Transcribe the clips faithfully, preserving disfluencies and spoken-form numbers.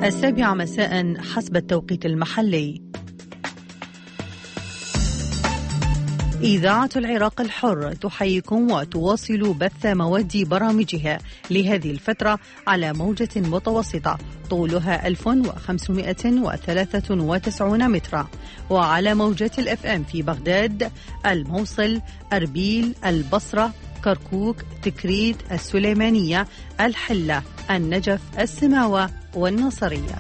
السابعة مساء حسب التوقيت المحلي. إذاعة العراق الحر تحييكم وتواصل بث مواد برامجها لهذه الفترة على موجة متوسطة طولها ألف وخمسمائة وثلاثة وتسعين مترا، وعلى موجات الأف أم في بغداد، الموصل، أربيل، البصرة، كركوك، تكريت، السليمانية، الحلة، النجف، السماوة والناصرية.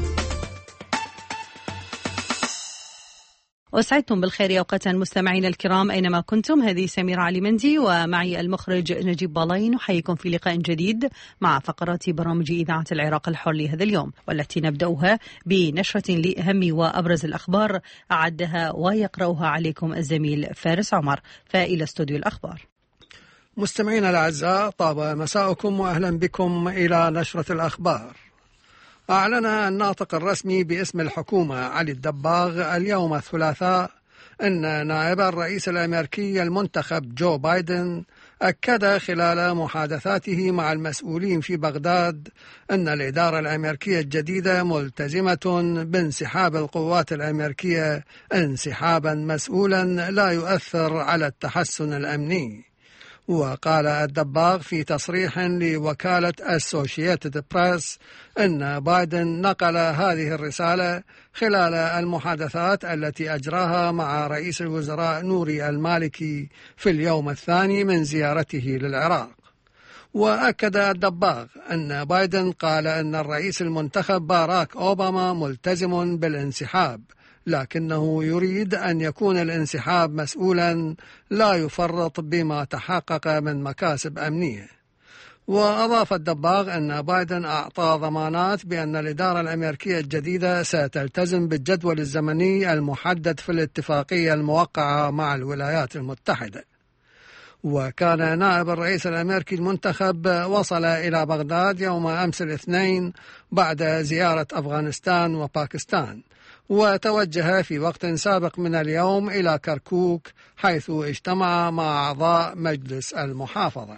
أسعدتم بالخير أوقاتا مستمعينا الكرام أينما كنتم. هذه سميرة علي مندي ومعي المخرج نجيب بالاي، نحييكم في لقاء جديد مع فقرات برامج إذاعة العراق الحر لهذا اليوم، والتي نبدأها بنشرة لأهم وأبرز الأخبار أعدها ويقرأها عليكم الزميل فارس عمر. فإلى استوديو الأخبار. مستمعينا الأعزاء، طاب مساءكم وأهلا بكم إلى نشرة الأخبار. أعلن الناطق الرسمي باسم الحكومة علي الدباغ اليوم الثلاثاء أن نائب الرئيس الأمريكي المنتخب جو بايدن أكد خلال محادثاته مع المسؤولين في بغداد أن الإدارة الأمريكية الجديدة ملتزمة بانسحاب القوات الأمريكية انسحابا مسؤولا لا يؤثر على التحسن الأمني. وقال الدباغ في تصريح لوكالة أسوشيتد بريس أن بايدن نقل هذه الرسالة خلال المحادثات التي أجراها مع رئيس الوزراء نوري المالكي في اليوم الثاني من زيارته للعراق. وأكد الدباغ أن بايدن قال أن الرئيس المنتخب باراك أوباما ملتزم بالانسحاب، لكنه يريد أن يكون الانسحاب مسؤولا لا يفرط بما تحقق من مكاسب أمنية. وأضاف الدباغ أن بايدن أعطى ضمانات بأن الإدارة الأمريكية الجديدة ستلتزم بالجدول الزمني المحدد في الاتفاقية الموقعة مع الولايات المتحدة. وكان نائب الرئيس الأمريكي المنتخب وصل إلى بغداد يوم أمس الاثنين بعد زيارة أفغانستان وباكستان، وتوجه في وقت سابق من اليوم إلى كركوك حيث اجتمع مع أعضاء مجلس المحافظة.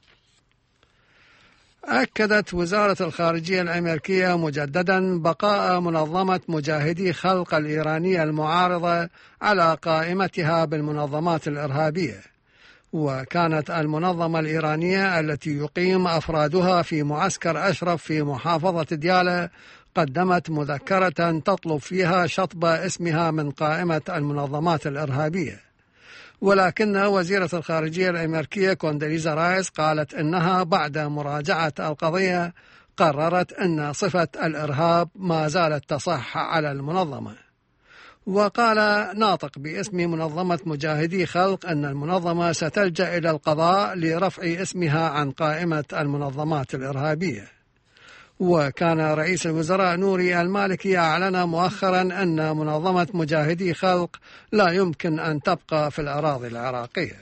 أكدت وزارة الخارجية الأمريكية مجددا بقاء منظمة مجاهدي خلق الإيرانية المعارضة على قائمتها بالمنظمات الإرهابية. وكانت المنظمة الإيرانية التي يقيم أفرادها في معسكر أشرف في محافظة ديالى قدمت مذكرة تطلب فيها شطب اسمها من قائمة المنظمات الإرهابية، ولكن وزيرة الخارجية الأمريكية كوندريزا رايس قالت إنها بعد مراجعة القضية قررت أن صفة الإرهاب ما زالت تصح على المنظمة. وقال ناطق باسم منظمة مجاهدي خلق أن المنظمة ستلجأ إلى القضاء لرفع اسمها عن قائمة المنظمات الإرهابية. وكان رئيس الوزراء نوري المالكي أعلن مؤخرا أن منظمة مجاهدي خلق لا يمكن أن تبقى في الأراضي العراقية.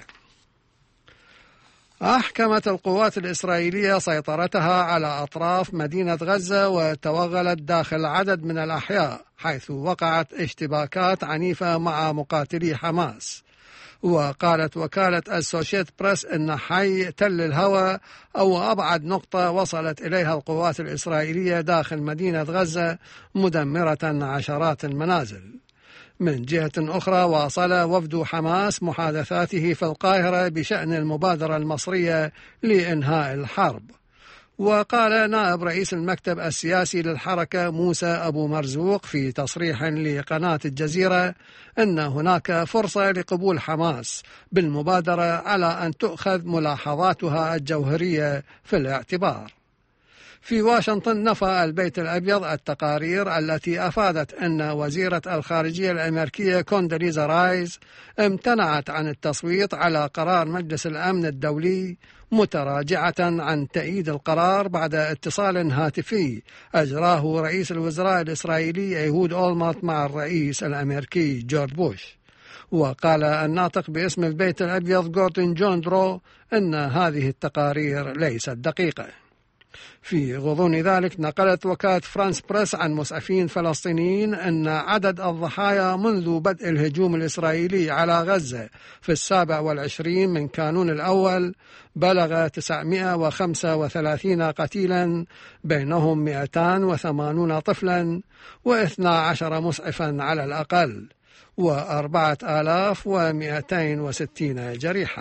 أحكمت القوات الإسرائيلية سيطرتها على أطراف مدينة غزة وتوغلت داخل عدد من الأحياء حيث وقعت اشتباكات عنيفة مع مقاتلي حماس. وقالت وكالة أسوشيت بريس أن حي تل الهوى أو أبعد نقطة وصلت إليها القوات الإسرائيلية داخل مدينة غزة مدمرة عشرات المنازل. من جهة أخرى واصل وفد حماس محادثاته في القاهرة بشأن المبادرة المصرية لإنهاء الحرب. وقال نائب رئيس المكتب السياسي للحركة موسى أبو مرزوق في تصريح لقناة الجزيرة أن هناك فرصة لقبول حماس بالمبادرة على أن تؤخذ ملاحظاتها الجوهرية في الاعتبار. في واشنطن نفى البيت الأبيض التقارير التي أفادت أن وزيرة الخارجية الأمريكية كوندريزا رايس امتنعت عن التصويت على قرار مجلس الأمن الدولي، متراجعة عن تأييد القرار بعد اتصال هاتفي أجراه رئيس الوزراء الإسرائيلي إيهود أولمرت مع الرئيس الأمريكي جورج بوش. وقال الناطق باسم البيت الأبيض غوردون جون درو أن هذه التقارير ليست دقيقة. في غضون ذلك نقلت وكالة فرانس بريس عن مسعفين فلسطينيين أن عدد الضحايا منذ بدء الهجوم الإسرائيلي على غزة في السابع والعشرين من كانون الأول بلغ تسعمائة وخمسة وثلاثين قتيلا، بينهم مئتين وثمانين طفلا واثني عشر مسعفا على الأقل، وأربعة آلاف ومئتين وستين جريحا.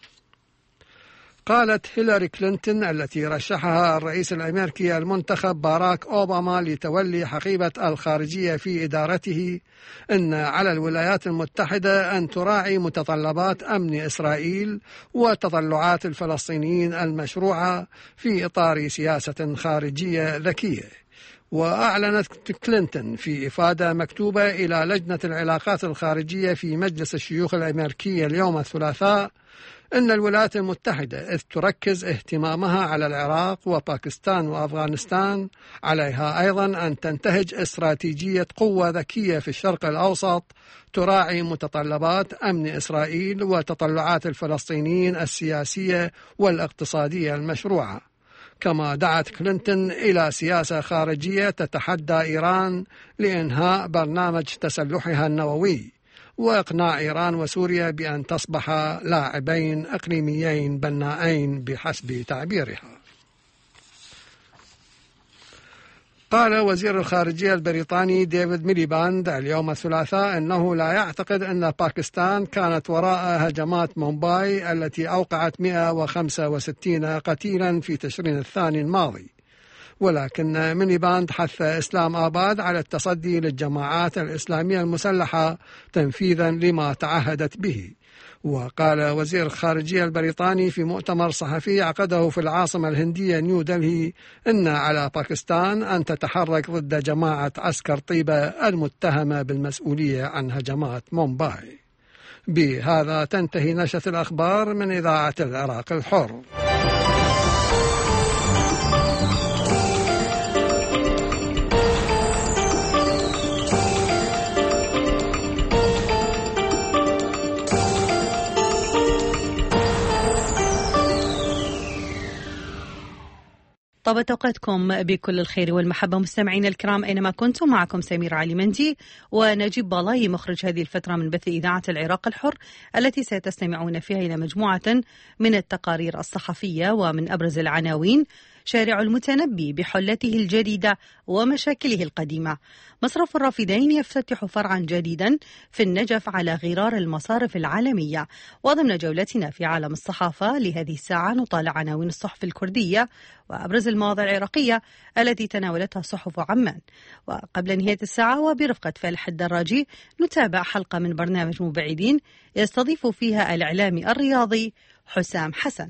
قالت هيلاري كلينتون التي رشحها الرئيس الأمريكي المنتخب باراك أوباما لتولي حقيبة الخارجية في إدارته إن على الولايات المتحدة أن تراعي متطلبات أمن إسرائيل وتطلعات الفلسطينيين المشروعة في إطار سياسة خارجية ذكية. وأعلنت كلينتون في إفادة مكتوبة إلى لجنة العلاقات الخارجية في مجلس الشيوخ الأمريكي اليوم الثلاثاء أن الولايات المتحدة إذ تركز اهتمامها على العراق وباكستان وأفغانستان، عليها أيضا أن تنتهج استراتيجية قوة ذكية في الشرق الأوسط تراعي متطلبات أمن إسرائيل وتطلعات الفلسطينيين السياسية والاقتصادية المشروعة. كما دعت كلينتون إلى سياسة خارجية تتحدى إيران لإنهاء برنامج تسلحها النووي، وإقناع إيران وسوريا بأن تصبح لاعبين إقليميين بنائين بحسب تعبيرها. قال وزير الخارجية البريطاني ديفيد ميليباند اليوم الثلاثاء أنه لا يعتقد أن باكستان كانت وراء هجمات مومباي التي أوقعت مئة وخمسة وستين قتيلا في تشرين الثاني الماضي، ولكن ميليباند حث إسلام آباد على التصدي للجماعات الإسلامية المسلحة تنفيذا لما تعهدت به. وقال وزير الخارجية البريطاني في مؤتمر صحفي عقده في العاصمة الهندية نيو دلهي إن على باكستان أن تتحرك ضد جماعة عسكر طيبة المتهمة بالمسؤولية عن هجمات مومباي. بهذا تنتهي نشرة الأخبار من إذاعة العراق الحر. طابت أوقاتكم بكل الخير والمحبة مستمعينا الكرام أينما كنتم. معكم سمير علي مندي ونجيب بالاي مخرج هذه الفترة من بث إذاعة العراق الحر، التي ستستمعون فيها إلى مجموعة من التقارير الصحفية ومن أبرز العناوين: شارع المتنبي بحلته الجديدة ومشاكله القديمة، مصرف الرافدين يفتتح فرعا جديدا في النجف على غرار المصارف العالمية. وضمن جولتنا في عالم الصحافة لهذه الساعة نطالع عناوين الصحف الكردية وأبرز المواضيع العراقية التي تناولتها صحف عمان. وقبل نهاية الساعة وبرفقة فالح الدراجي نتابع حلقة من برنامج مبعدين يستضيف فيها الإعلامي الرياضي حسام حسن.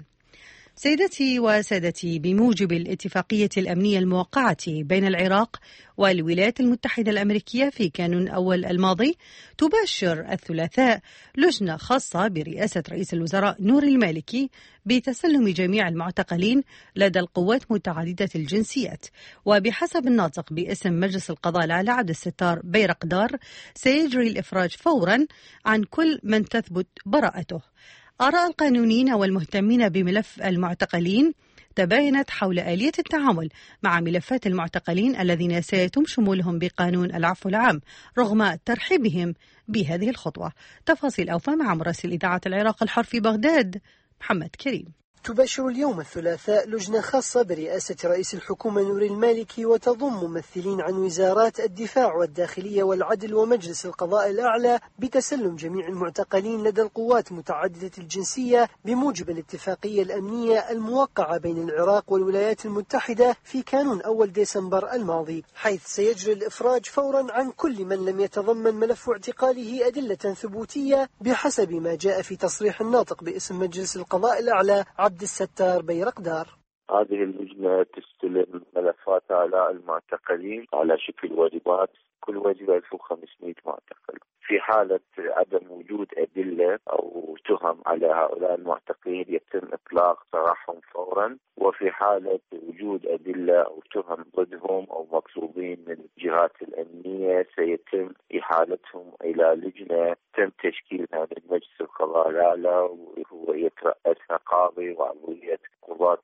سيدتي وسادتي، بموجب الاتفاقية الأمنية الموقعة بين العراق والولايات المتحدة الأمريكية في كانون أول الماضي، تباشر الثلاثاء لجنة خاصة برئاسة رئيس الوزراء نور المالكي بتسلم جميع المعتقلين لدى القوات متعددة الجنسيات. وبحسب الناطق باسم مجلس القضاء الأعلى عبد الستار بيرقدار، سيجري الإفراج فورا عن كل من تثبت براءته. آراء القانونيين والمهتمين بملف المعتقلين تباينت حول آلية التعامل مع ملفات المعتقلين الذين سيتم شمولهم بقانون العفو العام رغم ترحيبهم بهذه الخطوة. تفاصيل أوفى مع مراسل إذاعة العراق الحر في بغداد محمد كريم. تباشر اليوم الثلاثاء لجنة خاصة برئاسة رئيس الحكومة نور المالكي وتضم ممثلين عن وزارات الدفاع والداخلية والعدل ومجلس القضاء الأعلى بتسلم جميع المعتقلين لدى القوات متعددة الجنسية بموجب الاتفاقية الأمنية الموقعة بين العراق والولايات المتحدة في كانون أول ديسمبر الماضي، حيث سيجري الإفراج فورا عن كل من لم يتضمن ملف اعتقاله أدلة ثبوتية بحسب ما جاء في تصريح الناطق باسم مجلس القضاء الأعلى عبد الستار بيرقدار. هذه اللجنة تستلم ملفات على المعتقلين على شكل وجبات، كل وجبة ألف وخمسمائة معتقل. في حالة عدم وجود أدلة أو تهم على هؤلاء المعتقلين يتم إطلاق سراحهم فورا، وفي حالة وجود أدلة أو تهم ضدهم أو مطلوبين من الجهات الأمنية سيتم إحالتهم إلى لجنة تم تشكيلها من مجلس القضاء الأعلى، وهو يترأسها قاضي وعضوية قضاة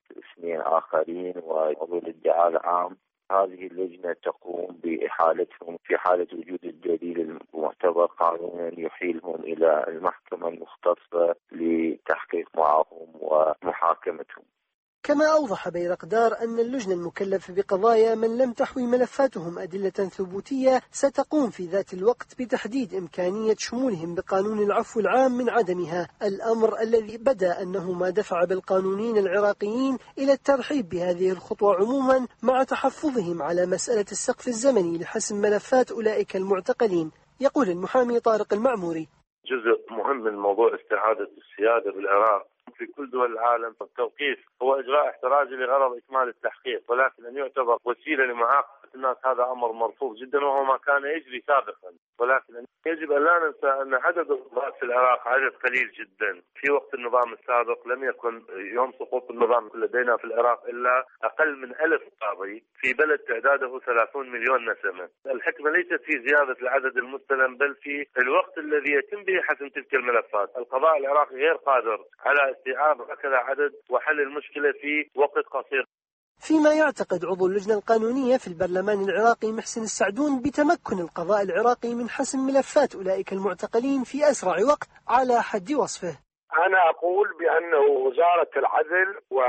اثنين آخرين وعضو الادعاء العام. هذه اللجنة تقوم بإحالتهم في حالة وجود الدليل المعتبر قانونا يحيلهم إلى المحكمة المختصة لتحقيق معهم ومحاكمتهم. كما أوضح بيرقدار أن اللجنة المكلفة بقضايا من لم تحوي ملفاتهم أدلة ثبوتية ستقوم في ذات الوقت بتحديد إمكانية شمولهم بقانون العفو العام من عدمها، الأمر الذي بدا أنه ما دفع بالقانونيين العراقيين إلى الترحيب بهذه الخطوة عموما مع تحفظهم على مسألة السقف الزمني لحسم ملفات أولئك المعتقلين. يقول المحامي طارق المعموري: جزء مهم من موضوع استعادة السيادة بالعراق في كل دول العالم. التوقيف هو إجراء احترازي لغرض إكمال التحقيق، ولكن أن يعتبر وسيلة لمعاقبة الناس هذا أمر مرفوض جدا، وهو ما كان يجري سابقا. ولكن يجب أن لا ننسى أن عدد القضاة في العراق عدد قليل جدا. في وقت النظام السابق لم يكن يوم سقوط النظام لدينا في العراق إلا أقل من ألف قاضي في بلد تعداده ثلاثون مليون نسمة. الحكمة ليست في زيادة العدد المستلم بل في الوقت الذي يتم به حسم تلك الملفات. القضاء العراقي غير قادر على استيعاب هكذا عدد وحل المشكلة في وقت قصير. فيما يعتقد عضو اللجنة القانونية في البرلمان العراقي محسن السعدون بتمكن القضاء العراقي من حسم ملفات أولئك المعتقلين في أسرع وقت على حد وصفه. أنا أقول بأن وزارة العدل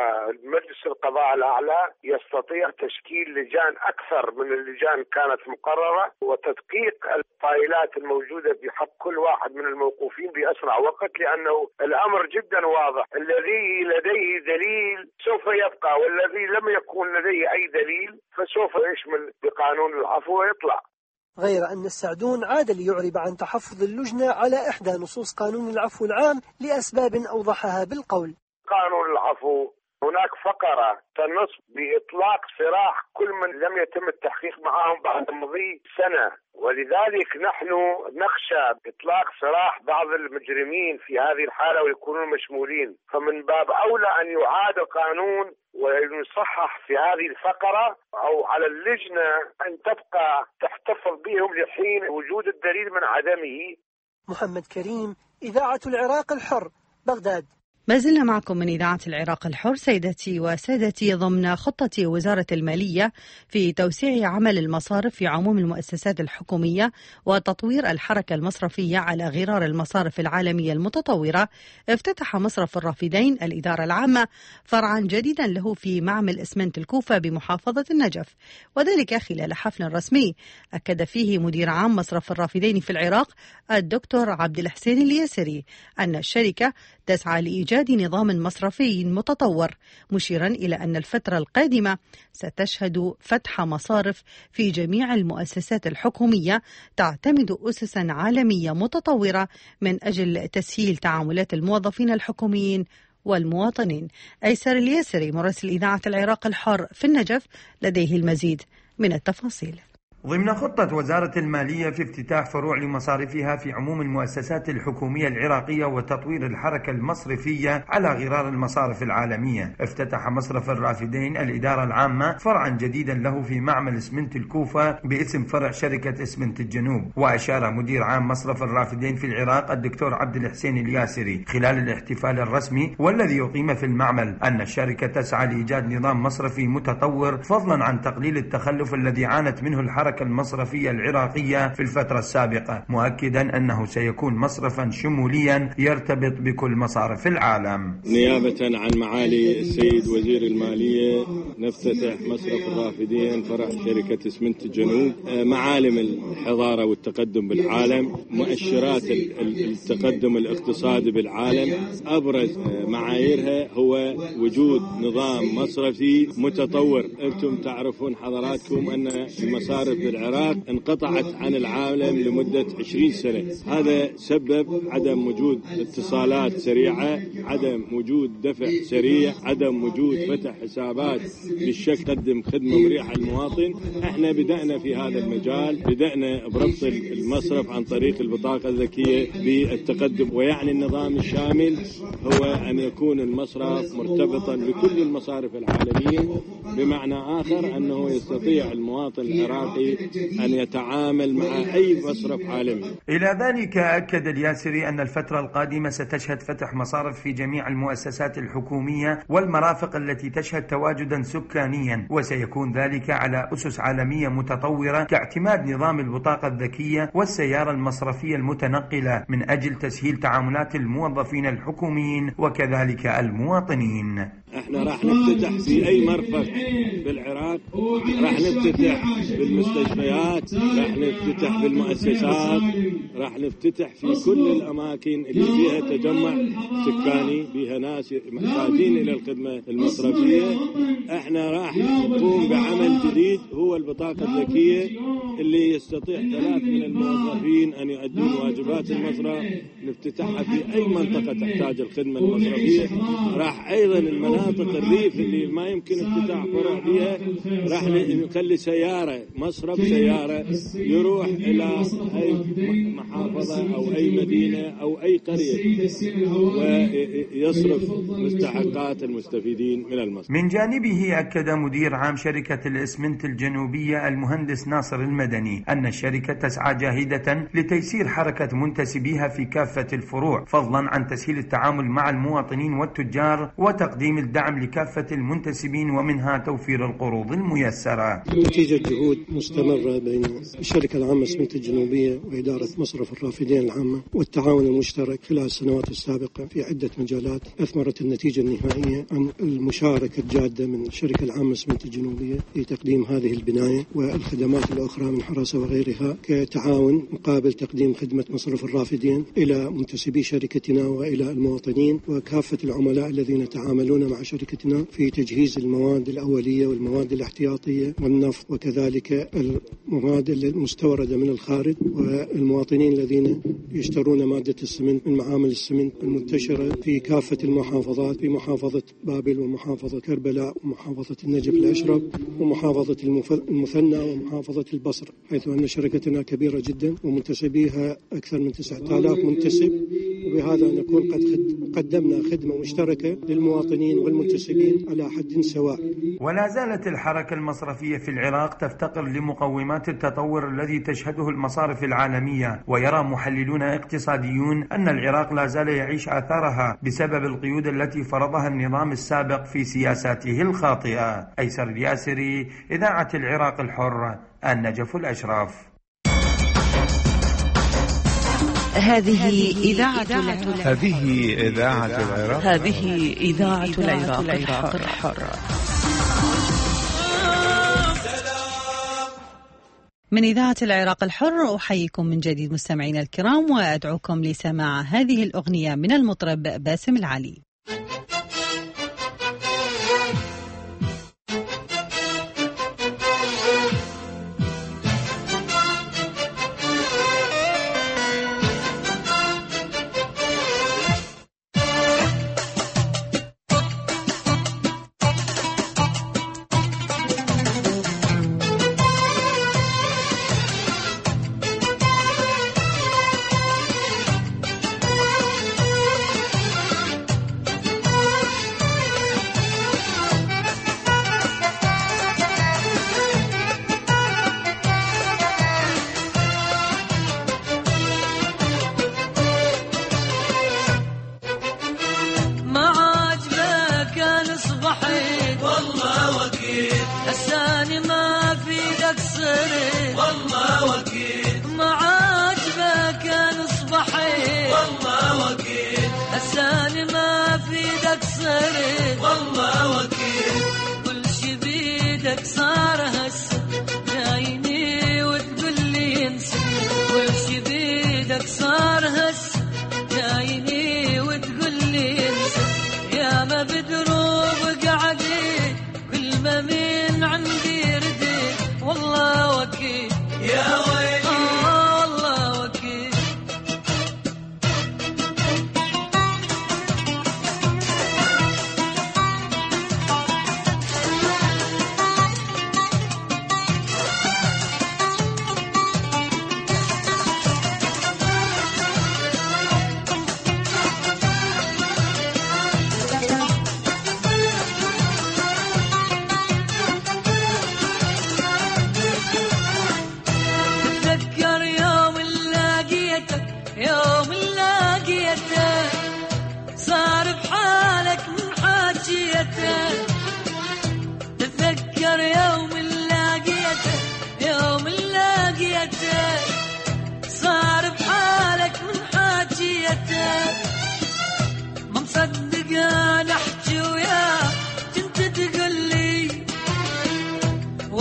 ومجلس القضاء الأعلى يستطيع تشكيل لجان أكثر من اللجان كانت مقررة وتدقيق الفايلات الموجودة بحق كل واحد من الموقوفين بأسرع وقت، لأنه الأمر جدا واضح. الذي لديه دليل سوف يبقى، والذي لم يكن لديه أي دليل فسوف يشمل بقانون العفو ويطلع. غير أن السعدون عاد ليعرب عن تحفظ اللجنة على إحدى نصوص قانون العفو العام لأسباب أوضحها بالقول: قانون العفو هناك فقرة تنص بإطلاق سراح كل من لم يتم التحقيق معهم بعد مضي سنة، ولذلك نحن نخشى إطلاق سراح بعض المجرمين في هذه الحالة ويكونون مشمولين. فمن باب أولى أن يعاد القانون ويصحح في هذه الفقرة، أو على اللجنة أن تبقى تحتفظ بهم لحين وجود الدليل من عدمه. محمد كريم، إذاعة العراق الحر، بغداد. ما زلنا معكم من إذاعة العراق الحر. سيدتي وسادتي، ضمن خطة وزارة المالية في توسيع عمل المصارف في عموم المؤسسات الحكومية وتطوير الحركة المصرفية على غرار المصارف العالمية المتطورة، افتتح مصرف الرافدين الإدارة العامة فرعا جديدا له في معمل إسمنت الكوفة بمحافظة النجف، وذلك خلال حفل رسمي أكد فيه مدير عام مصرف الرافدين في العراق الدكتور عبد الحسين الياسري أن الشركة تسعى لإيجاد نظام مصرفي متطور، مشيرا إلى أن الفترة القادمة ستشهد فتح مصارف في جميع المؤسسات الحكومية تعتمد أسسا عالمية متطورة من أجل تسهيل تعاملات الموظفين الحكوميين والمواطنين. أيسر الياسري مراسل إذاعة العراق الحر في النجف لديه المزيد من التفاصيل. ضمن خطة وزارة المالية في افتتاح فروع لمصارفها في عموم المؤسسات الحكومية العراقية وتطوير الحركة المصرفية على غرار المصارف العالمية، افتتح مصرف الرافدين الإدارة العامة فرعا جديدا له في معمل إسمنت الكوفة باسم فرع شركة إسمنت الجنوب. وأشار مدير عام مصرف الرافدين في العراق الدكتور عبد الحسين الياسري خلال الاحتفال الرسمي والذي يقيم في المعمل أن الشركة تسعى لإيجاد نظام مصرفي متطور فضلا عن تقليل التخلف الذي عانت منه الحركة المصرفية العراقية في الفترة السابقة، مؤكدا أنه سيكون مصرفا شموليا يرتبط بكل مصارف العالم. نيابة عن معالي السيد وزير المالية نفتتح مصرف الرافدين فرع شركة إسمنت الجنوب. معالم الحضارة والتقدم بالعالم، مؤشرات التقدم الاقتصادي بالعالم، أبرز معاييرها هو وجود نظام مصرفي متطور. أنتم تعرفون حضراتكم أن المصارف بالعراق انقطعت عن العالم لمدة عشرين سنة، هذا سبب عدم وجود اتصالات سريعة، عدم وجود دفع سريع، عدم وجود فتح حسابات بالشكل قدم خدمة مريحة للمواطن. احنا بدأنا في هذا المجال، بدأنا بربط المصرف عن طريق البطاقة الذكية بالتقدم، ويعني النظام الشامل هو أن يكون المصرف مرتبطا بكل المصارف العالمية، بمعنى آخر أنه يستطيع المواطن العراقي الجديد أن يتعامل مع أي مصرف عالمي. إلى ذلك أكد الياسري أن الفترة القادمة ستشهد فتح مصارف في جميع المؤسسات الحكومية والمرافق التي تشهد تواجدا سكانيا، وسيكون ذلك على أسس عالمية متطورة كاعتماد نظام البطاقة الذكية والسيارة المصرفية المتنقلة من أجل تسهيل تعاملات الموظفين الحكوميين وكذلك المواطنين. احنا راح نفتتح في اي مرفق بالعراق، راح نفتتح بالمستشفيات، راح نفتتح بالمؤسسات، راح نفتتح في كل الاماكن اللي فيها تجمع سكاني، فيها ناس محتاجين الى الخدمه المصرفيه. احنا راح نقوم بعمل جديد هو البطاقه الذكيه اللي يستطيع ثلاث من الموظفين ان يؤدون واجبات المصرف، نفتتحها في اي منطقه تحتاج الخدمه المصرفيه. راح ايضا المناطق مناطق الريف اللي ما يمكن افتتاح فروع فيها راح نخلي سيارة مصرف سيارة يروح إلى أي محافظة أو أي مدينة أو أي قرية ويصرف مستحقات المستفيدين من المصرف. من جانبه أكد مدير عام شركة الإسمنت الجنوبية المهندس ناصر المدني أن الشركة تسعى جاهدة لتيسير حركة منتسبيها في كافة الفروع، فضلا عن تسهيل التعامل مع المواطنين والتجار وتقديم الدعم لكافة المنتسبين ومنها توفير القروض الميسرة. نتيجة جهود مستمرة بين الشركة العامة الإسمنت الجنوبية وإدارة مصرف الرافدين العامة والتعاون المشترك خلال السنوات السابقة في عدة مجالات، أثمرت النتيجة النهائية عن المشاركة الجادة من الشركة العامة الإسمنت الجنوبية في تقديم هذه البناية والخدمات الأخرى من حراسة وغيرها كتعاون مقابل تقديم خدمة مصرف الرافدين إلى منتسبي شركتنا وإلى المواطنين وكافة العملاء الذين يتعاملون مع شركتنا في تجهيز المواد الأولية والمواد الاحتياطية والنفط وكذلك المواد المستوردة من الخارج، والمواطنين الذين يشترون مادة السمنت من معامل السمنت المنتشرة في كافة المحافظات، في محافظة بابل ومحافظة كربلاء ومحافظة النجف الأشرف ومحافظة المثنى ومحافظة البصرة، حيث أن شركتنا كبيرة جدا ومنتسبيها أكثر من تسعة آلاف منتسب، وبهذا نكون قد قدمنا خدمة مشتركة للمواطنين والمنتسبين على حد سواء. ولا زالت الحركة المصرفية في العراق تفتقر لمقومات التطور الذي تشهده المصارف العالمية، ويرى محللون اقتصاديون أن العراق لا زال يعيش آثارها بسبب القيود التي فرضها النظام السابق في سياساته الخاطئة. أيسر الياسري، إذاعة العراق الحر، النجف الأشرف. هذه إذاعة هذه إذاعة العراق هذه إذاعة العراق الحر. من إذاعة العراق الحر أحييكم من جديد مستمعينا الكرام، وأدعوكم لسماع هذه الأغنية من المطرب باسم العلي.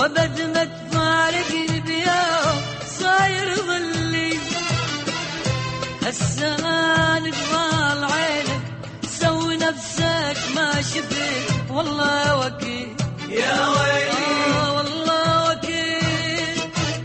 وبد ما تفارقني بيوم صاير ظلي. هسه انا قبال عينك سوي نفسك ما شفت والله وكيل يا ويلي آه والله وكيل.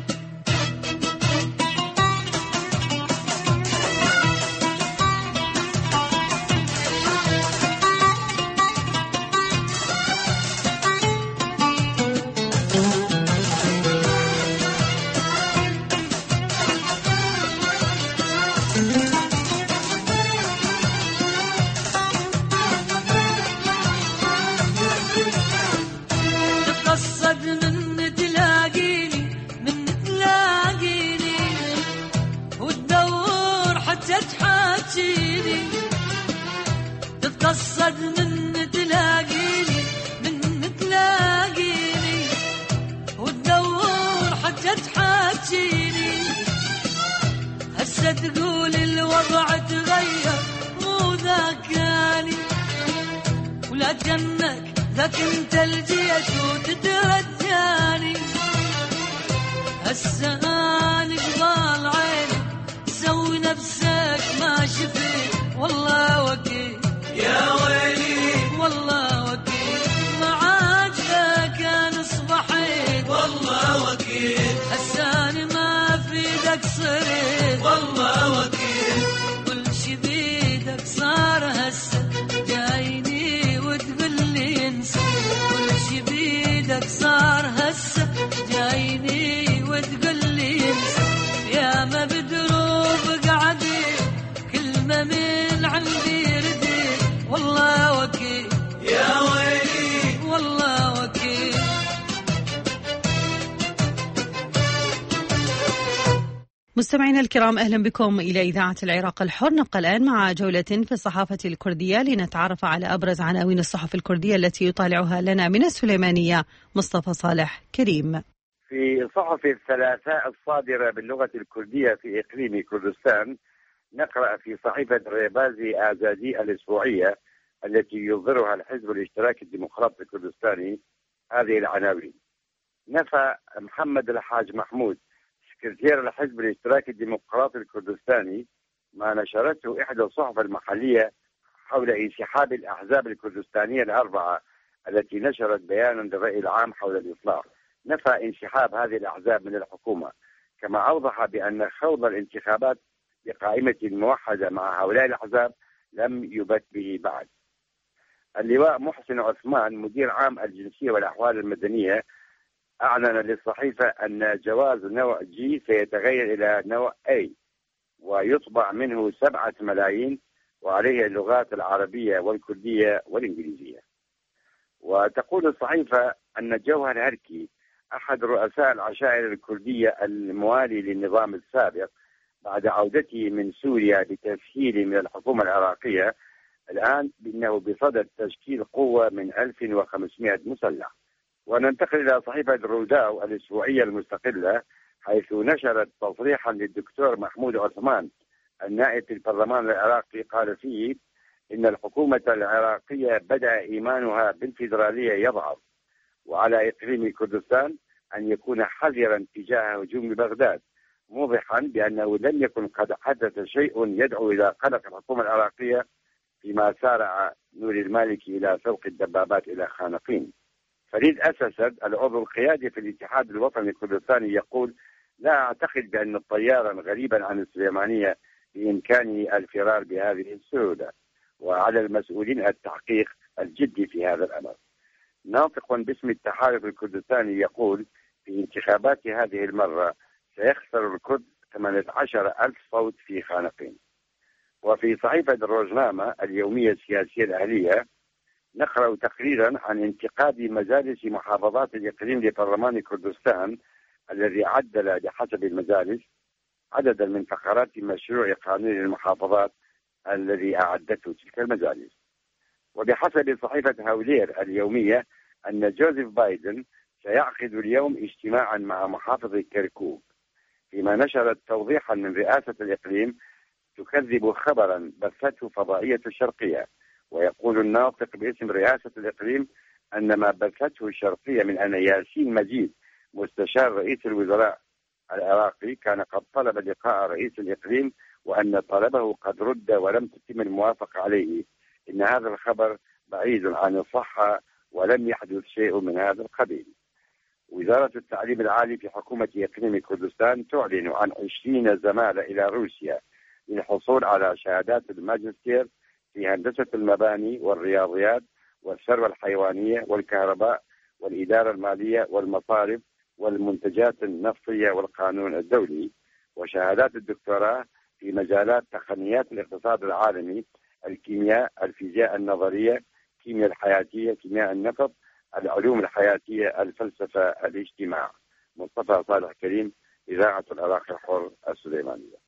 تتقصد من تلاقيني من تلاقيني وتدور حتى تحاجيني. هسه تقول الوضع تغير مو ذاكاني ولكنك ذاك انت الجيت وتترجاني. هسه انا قبال عينك سوي نفسك ما شفت والله وكيل يا ويلي والله وكيل. ما عاجبك انا صبحت والله وكيل. هساني ما في ايدك صرت والله وكيل. كل شي بيدك صار هسه جايني وتقول لي انسى. كل شي بيدك صار هسه جايني وتقول لي انسى. يا ما بدروب قعدي كلمه من عندي والله وكيل يا ويلي والله وكيل. مستمعينا الكرام، أهلا بكم إلى إذاعة العراق الحر. نبقى الآن مع جولة في الصحافة الكردية لنتعرف على أبرز عناوين الصحف الكردية التي يطالعها لنا من السليمانية مصطفى صالح كريم. في صحف الثلاثاء الصادرة باللغة الكردية في إقليم كردستان نقرأ في صحيفة ريبازي آزادي الأسبوعية التي يصدرها الحزب الاشتراكي الديمقراطي الكردستاني هذه العناوين: نفى محمد الحاج محمود سكرتير الحزب الاشتراكي الديمقراطي الكردستاني ما نشرته إحدى الصحف المحلية حول انسحاب الأحزاب الكردستانية الأربعة التي نشرت بيانا للرأي العام حول الإصلاح. نفى انسحاب هذه الأحزاب من الحكومة، كما أوضح بأن خوض الانتخابات بقائمة موحدة مع هؤلاء الأحزاب لم يبت به بعد. اللواء محسن عثمان مدير عام الجنسية والأحوال المدنية أعلن للصحيفة أن جواز نوع جي سيتغير إلى نوع A ويطبع منه سبعة ملايين وعليه اللغات العربية والكردية والإنجليزية. وتقول الصحيفة أن جوهر هركي أحد رؤساء العشائر الكردية الموالي للنظام السابق بعد عودته من سوريا بتسهيل من الحكومة العراقية الآن بأنه بصدد تشكيل قوة من ألف وخمسمائة مسلح. وننتقل إلى صحيفة روداو الأسبوعية المستقلة حيث نشرت تصريحا للدكتور محمود عثمان النائب في البرلمان العراقي قال فيه إن الحكومة العراقية بدأ إيمانها بالفيدرالية يضعف، وعلى إقليم كردستان أن يكون حذرا تجاه هجوم بغداد، موضحا بأنه لم يكن قد حدث شيء يدعو إلى قلق الحكومة العراقية فيما سارع نور المالكي إلى سوق الدبابات إلى خانقين. فريد أسد العضو القيادي في الاتحاد الوطني الكردستاني يقول: لا أعتقد بأن طيارا غريبا عن السليمانية بإمكانه الفرار بهذه السهولة، وعلى المسؤولين التحقيق الجدي في هذا الأمر. ناطق باسم التحالف الكردستاني يقول: في انتخابات هذه المرة سيخسر الكرد ثمانية عشر ألف صوت في خانقين. وفي صحيفة الروزنامة اليومية السياسية الأهلية نقرأ تقريرا عن انتقاد مجالس محافظات الإقليم لبرلمان كردستان الذي عدل بحسب المجالس عددا من فقرات مشروع قانون المحافظات الذي أعدته تلك المجالس. وبحسب صحيفة هاولير اليومية أن جوزيف بايدن سيعقد اليوم اجتماعا مع محافظ كركوك، فيما نشرت توضيحا من رئاسة الإقليم تكذب خبرا بثته فضائية الشرقية. ويقول الناطق باسم رئاسة الإقليم أن ما بثته الشرقية من أن ياسين مجيد مستشار رئيس الوزراء العراقي كان قد طلب لقاء رئيس الإقليم وأن طلبه قد رد ولم تتم الموافقة عليه. إن هذا الخبر بعيد عن الصحة ولم يحدث شيء من هذا القبيل. وزارة التعليم العالي في حكومة إقليم كردستان تعلن عن عشرين زمالة إلى روسيا للحصول على شهادات الماجستير في هندسة المباني والرياضيات والثروة الحيوانية والكهرباء والإدارة المالية والمصارف والمنتجات النفطية والقانون الدولي، وشهادات الدكتوراه في مجالات تقنيات الاقتصاد العالمي، الكيمياء، الفيزياء النظرية، الكيمياء الحياتية، كيمياء النفط، العلوم الحياتية، الفلسفة، الاجتماع. مصطفى صالح كريم، إذاعة العراق الحر السليمانية.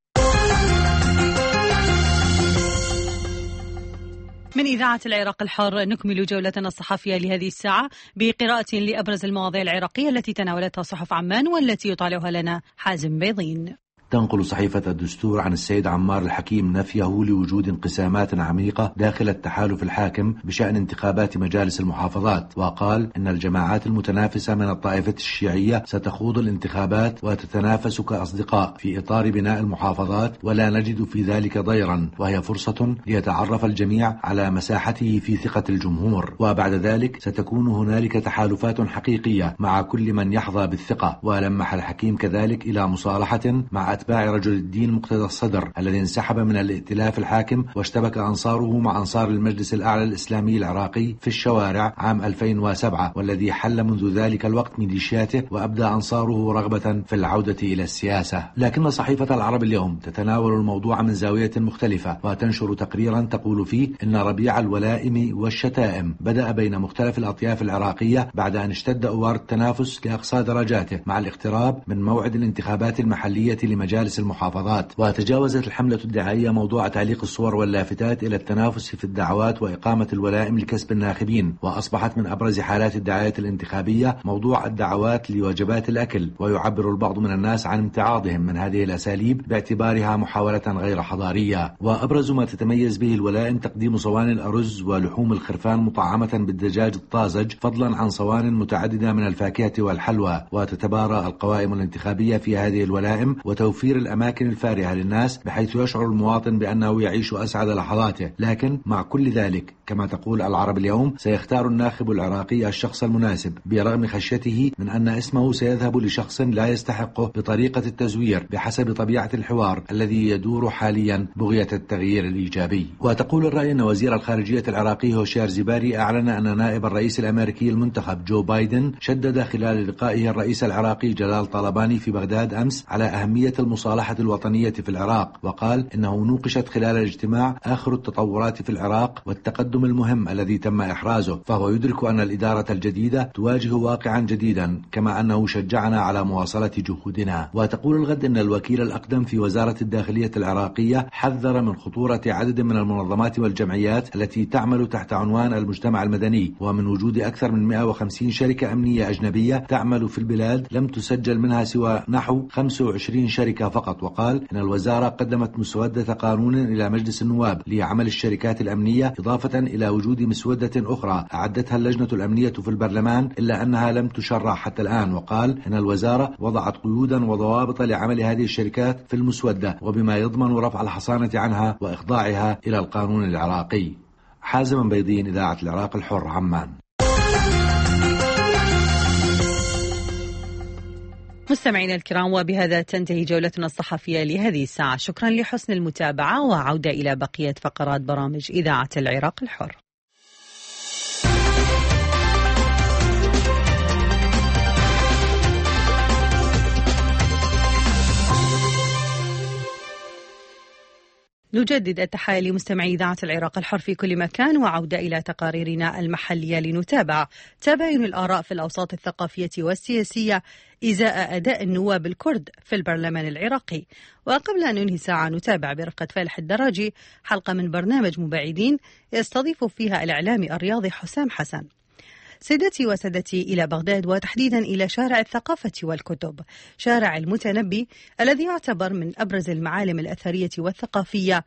من إذاعة العراق الحر نكمل جولتنا الصحفية لهذه الساعة بقراءة لأبرز المواضيع العراقية التي تناولتها صحف عمان والتي يطالعها لنا حازم بيضين. تنقل صحيفة الدستور عن السيد عمار الحكيم نفيه لوجود انقسامات عميقة داخل التحالف الحاكم بشأن انتخابات مجالس المحافظات، وقال إن الجماعات المتنافسة من الطائفة الشيعية ستخوض الانتخابات وتتنافس كأصدقاء في إطار بناء المحافظات، ولا نجد في ذلك ضيرا، وهي فرصة ليتعرف الجميع على مساحته في ثقة الجمهور، وبعد ذلك ستكون هنالك تحالفات حقيقية مع كل من يحظى بالثقة. ولمح الحكيم كذلك إلى مصالحة مع أتباع رجل الدين مقتدى الصدر الذي انسحب من الائتلاف الحاكم واشتبك أنصاره مع أنصار المجلس الأعلى الإسلامي العراقي في الشوارع عام ألفين وسبعة، والذي حل منذ ذلك الوقت ميليشياته وأبدى أنصاره رغبة في العودة إلى السياسة. لكن صحيفة العرب اليوم تتناول الموضوع من زاوية مختلفة وتنشر تقريرا تقول فيه إن ربيع الولائم والشتائم بدأ بين مختلف الأطياف العراقية بعد أن اشتد أوار التنافس لأقصى درجاته مع الاقتراب من موعد الانتخابات المحلية لمجالس المحافظات. وتجاوزت الحملة الدعائية موضوع تعليق الصور واللافتات إلى التنافس في الدعوات وإقامة الولائم لكسب الناخبين، وأصبحت من أبرز حالات الدعاية الانتخابية موضوع الدعوات لوجبات الأكل، ويعبر البعض من الناس عن امتعاضهم من هذه الأساليب باعتبارها محاولة غير حضارية. وأبرز ما تتميز به الولائم تقديم صواني الأرز ولحوم الخرفان مطعمة بالدجاج الطازج، فضلا عن صوان متعددة من الفاكهة والحلوى. وتتبارى القوائم الانتخابية في هذه الولائم وتوفير الأماكن الفارهة للناس بحيث يشعر المواطن بأنه يعيش أسعد لحظاته. لكن مع كل ذلك كما تقول العرب اليوم سيختار الناخب العراقي الشخص المناسب برغم خشيته من أن اسمه سيذهب لشخص لا يستحقه بطريقة التزوير بحسب طبيعة الحوار الذي يدور حاليا بغية التغيير الإيجابي. وتقول الرأي أن وزير الخارجية العراقي هوشيار زيباري أعلن أن نائب الرئيس الأمريكي المنتخب جو بايدن شدد خلال لقائه الرئيس العراقي جلال طلباني في بغداد أمس على أهمية المصالحة الوطنية في العراق، وقال إنه نوقشت خلال الاجتماع آخر التطورات في العراق والتقدم المهم الذي تم إحرازه، فهو يدرك أن الإدارة الجديدة تواجه واقعا جديدا، كما أنه شجعنا على مواصلة جهودنا. وتقول الغد إن الوكيل الأقدم في وزارة الداخلية العراقية حذر من خطورة عدد من المنظمات والجمعيات التي تعمل تحت عنوان المجتمع المدني، ومن وجود أكثر من مئة وخمسين شركة أمنية أجنبية تعمل في البلاد لم تسجل منها سوى نحو خمسة وعشرين شركة فقط. وقال إن الوزارة قدمت مسودة قانون إلى مجلس النواب لعمل الشركات الأمنية، إضافة إلى وجود مسودة أخرى أعدتها اللجنة الأمنية في البرلمان إلا أنها لم تشرع حتى الآن. وقال إن الوزارة وضعت قيودا وضوابط لعمل هذه الشركات في المسودة، وبما يضمن رفع الحصانة عنها وإخضاعها إلى القانون العراقي. حازم بيضين، إذاعة العراق الحر، عمان. مستمعينا الكرام، وبهذا تنتهي جولتنا الصحفية لهذه الساعة. شكرا لحسن المتابعة، وعودة إلى بقية فقرات برامج إذاعة العراق الحر. نجدد التحية لمستمعي إذاعة العراق الحر في كل مكان، وعودة إلى تقاريرنا المحلية لنتابع تباين الآراء في الأوساط الثقافية والسياسية إزاء أداء النواب الكرد في البرلمان العراقي. وقبل أن ننهي ساعة نتابع برفقة فالح الدراجي حلقة من برنامج مبعدين يستضيف فيها الإعلامي الرياضي حسام حسن. سيدتي وسادتي، إلى بغداد، وتحديدا إلى شارع الثقافة والكتب، شارع المتنبي الذي يعتبر من أبرز المعالم الأثرية والثقافية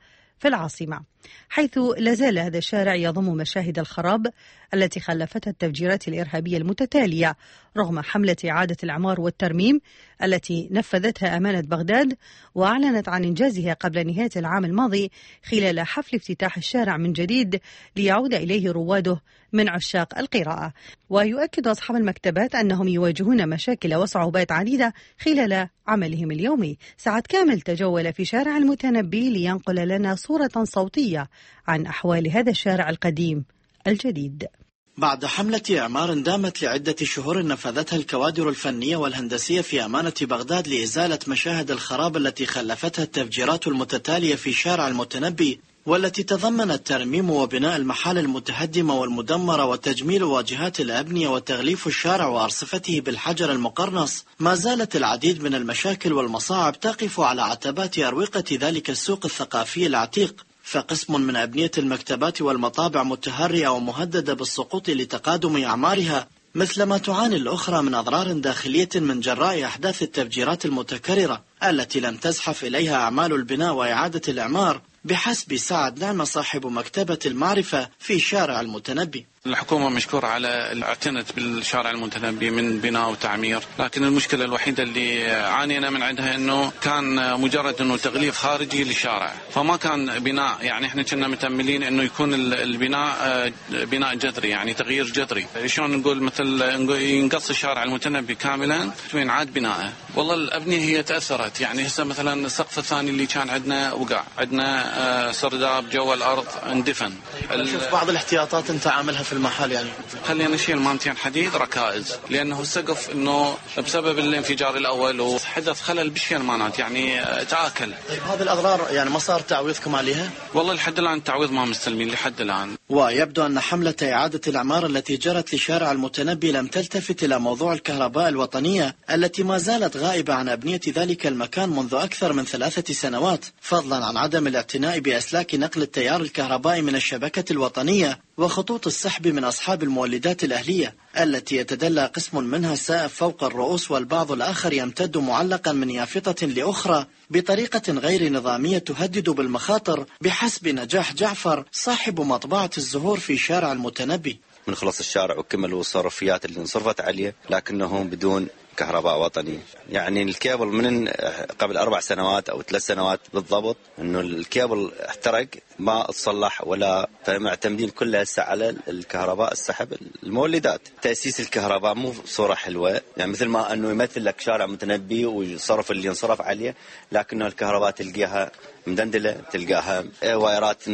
في العاصمة، حيث لازال هذا الشارع يضم مشاهد الخراب التي خلفتها التفجيرات الإرهابية المتتالية رغم حملة إعادة الإعمار والترميم التي نفذتها أمانة بغداد وأعلنت عن إنجازها قبل نهاية العام الماضي خلال حفل افتتاح الشارع من جديد ليعود إليه رواده من عشاق القراءة. ويؤكد أصحاب المكتبات أنهم يواجهون مشاكل وصعوبات عديدة خلال عملهم اليومي. سعد كامل تجول في شارع المتنبي لينقل لنا صورة صوتية عن أحوال هذا الشارع القديم الجديد. بعد حملة إعمار دامت لعدة شهور نفذتها الكوادر الفنية والهندسية في أمانة بغداد لإزالة مشاهد الخراب التي خلفتها التفجيرات المتتالية في شارع المتنبي، والتي تضمنت ترميم وبناء المحال المتهدمة والمدمرة وتجميل واجهات الأبنية وتغليف الشارع وأرصفته بالحجر المقرنص. ما زالت العديد من المشاكل والمصاعب تقف على عتبات أروقة ذلك السوق الثقافي العتيق، فقسم من أبنية المكتبات والمطابع متهرئة ومهددة بالسقوط لتقادم أعمارها، مثلما تعاني الأخرى من أضرار داخلية من جراء أحداث التفجيرات المتكررة التي لم تزحف إليها أعمال البناء وإعادة الإعمار، بحسب سعد نعمة صاحب مكتبة المعرفة في شارع المتنبي. الحكومة مشكورة على الاعتنت بالشارع المتنبي من بناء وتعمير، لكن المشكلة الوحيدة اللي عانينا من عندها انه كان مجرد انه تغليف خارجي للشارع، فما كان بناء. يعني احنا كنا متأملين انه يكون البناء بناء جذري، يعني تغيير جذري. شلون نقول مثل ينقص الشارع المتنبي كاملا وينعاد بناءه. والله الأبنية هي تأثرت، يعني هسه مثلا السقف الثاني اللي كان عندنا وقع، عندنا سرداب جوا الأرض اندفن. شوف بعض الاحتياطات انت عاملها في المحل، يعني خلينا نشيل مانتين حديد ركائز، لأنه السقف إنه بسبب الانفجار الأول وحدث خلل بالشيلمانات، يعني تآكل. طيب هذه الأضرار يعني ما صار تعويضكم عليها؟ والله لحد الآن التعويض ما مستلمين لحد الآن. ويبدو أن حملة إعادة الإعمار التي جرت لشارع المتنبي لم تلتفت إلى موضوع الكهرباء الوطنية التي ما زالت غائبة عن أبنية ذلك المكان منذ أكثر من ثلاثة سنوات، فضلا عن عدم الاعتناء بأسلاك نقل التيار الكهربائي من الشبكة الوطنية وخطوط السحب من أصحاب المولدات الأهلية التي يتدلى قسم منها سائف فوق الرؤوس والبعض الآخر يمتد معلقا من يافطة لأخرى بطريقة غير نظامية تهدد بالمخاطر، بحسب نجاح جعفر صاحب مطبعة الزهور في شارع المتنبي. من خلص الشارع وكملوا الصرفيات اللي انصرفت عليه لكنهم بدون كهرباء وطني. يعني الكيبل من قبل أربع سنوات أو ثلاث سنوات بالضبط إنه الكيبل احترق ما اتصلح ولا، فمعتمدين كلها هسه على الكهرباء السحب المولدات. تأسيس الكهرباء مو صورة حلوة، يعني مثل ما إنه يمثل لك شارع متنبي والصرف اللي انصرف عليه، لكنه الكهرباء تلقيها مدندلة، تلقاها وايرات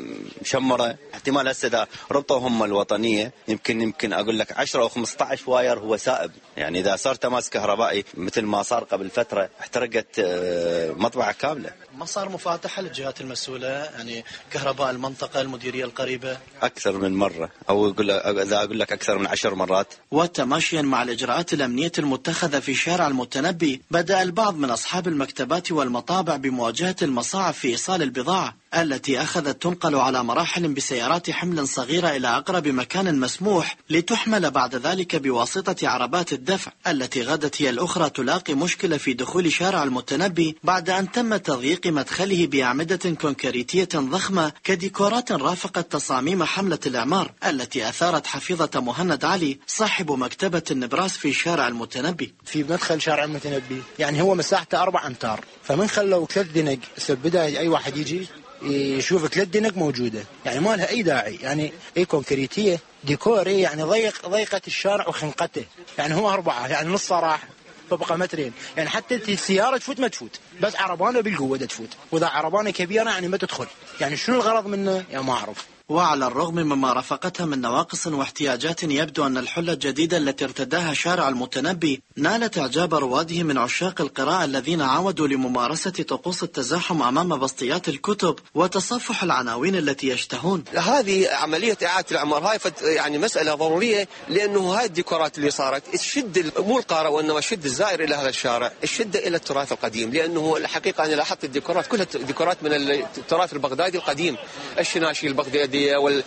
مشمرة. احتمال هسه إذا ربطوا هم الوطنية يمكن يمكن أقول لك عشرة أو خمسة عشر واير هو سائب. يعني إذا صار تماس كهربائي مثل ما صار قبل فترة احترقت مطبعة كاملة. ما صار مفاتحة للجهات المسؤولة، يعني كهرباء المنطقة المديرية القريبة؟ أكثر من مرة، أو إذا أقول لك أكثر من عشر مرات. وتماشيا مع الإجراءات الأمنية المتخذة في شارع المتنبي، بدأ البعض من أصحاب المكتبات والمطابع بمواجهة المصاعب في إيصال البضاعة التي أخذت تنقل على مراحل بسيارات حمل صغيرة إلى أقرب مكان مسموح لتحمل بعد ذلك بواسطة عربات الدفع، التي غدت هي الأخرى تلاقي مشكلة في دخول شارع المتنبي بعد أن تم تضييق مدخله بأعمدة كونكريتية ضخمة كديكورات رافقت تصاميم حملة الإعمار التي أثارت حفيظة مهند علي صاحب مكتبة النبراس في شارع المتنبي. في مدخل شارع المتنبي يعني هو مساحته أربع أمتار، فمن خلوا ثلاث دنق بدأ أي واحد يجي يشوف ثلاث دنق موجودة، يعني ما لها أي داعي. يعني أي كونكريتية ديكوري، يعني ضيق ضيقة الشارع وخنقته، يعني هو أربعة، يعني نص راح فبقى مترين. يعني حتى السيارة تفوت ما تفوت، بس عربانة بالقوة تفوت، وإذا عربانة كبيرة يعني ما تدخل. يعني شنو الغرض منه؟ يعني ما أعرف. وعلى الرغم مما رافقتها من نواقص واحتياجات، يبدو أن الحلة الجديدة التي ارتداها شارع المتنبي نالت إعجاب رواده من عشاق القراءة الذين عودوا لممارسة طقوس التزاحم أمام بسطيات الكتب وتصفح العناوين التي يشتهون. هذه عملية إعادة الإعمار هاي يعني مسألة ضرورية، لأنه هاي الديكورات اللي صارت تشد مو القارئ وإنما شد الزائر إلى هذا الشارع، الشدة إلى التراث القديم. لأنه الحقيقة أنا لاحظت الديكورات كلها ديكورات من التراث البغدادي القديم، الشناشي البغدادي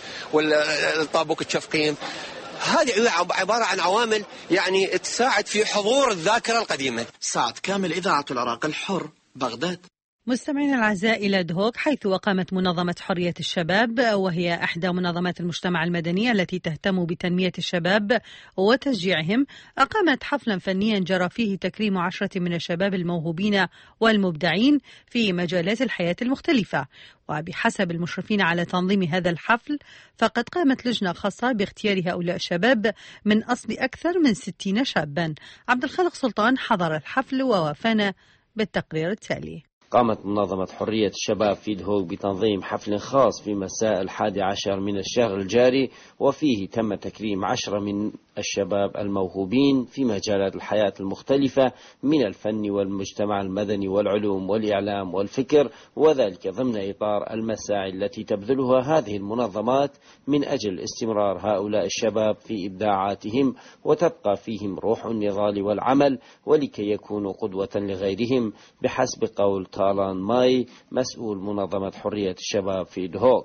والطابوك الشفقيم. هذه عبارة عن عوامل يعني تساعد في حضور الذاكرة القديمة. سعد كامل، إذاعة العراق الحر، بغداد. مستمعينا الأعزاء إلى دهوك، حيث أقامت منظمة حرية الشباب، وهي إحدى منظمات المجتمع المدني التي تهتم بتنمية الشباب وتشجيعهم، أقامت حفلا فنيا جرى فيه تكريم عشرة من الشباب الموهوبين والمبدعين في مجالات الحياة المختلفة. وبحسب المشرفين على تنظيم هذا الحفل، فقد قامت لجنة خاصة باختيار هؤلاء الشباب من أصل أكثر من ستين شابا. عبد الخالق سلطان حضر الحفل ووافانا بالتقرير التالي. قامت منظمة حرية الشباب في دهوك بتنظيم حفل خاص في مساء الحادي عشر من الشهر الجاري، وفيه تم تكريم عشرة من الشباب الموهوبين في مجالات الحياة المختلفة من الفن والمجتمع المدني والعلوم والإعلام والفكر، وذلك ضمن إطار المساعي التي تبذلها هذه المنظمات من أجل استمرار هؤلاء الشباب في إبداعاتهم وتبقى فيهم روح النضال والعمل، ولكي يكونوا قدوة لغيرهم، بحسب قول تالان ماي مسؤول منظمة حرية الشباب في دهوك.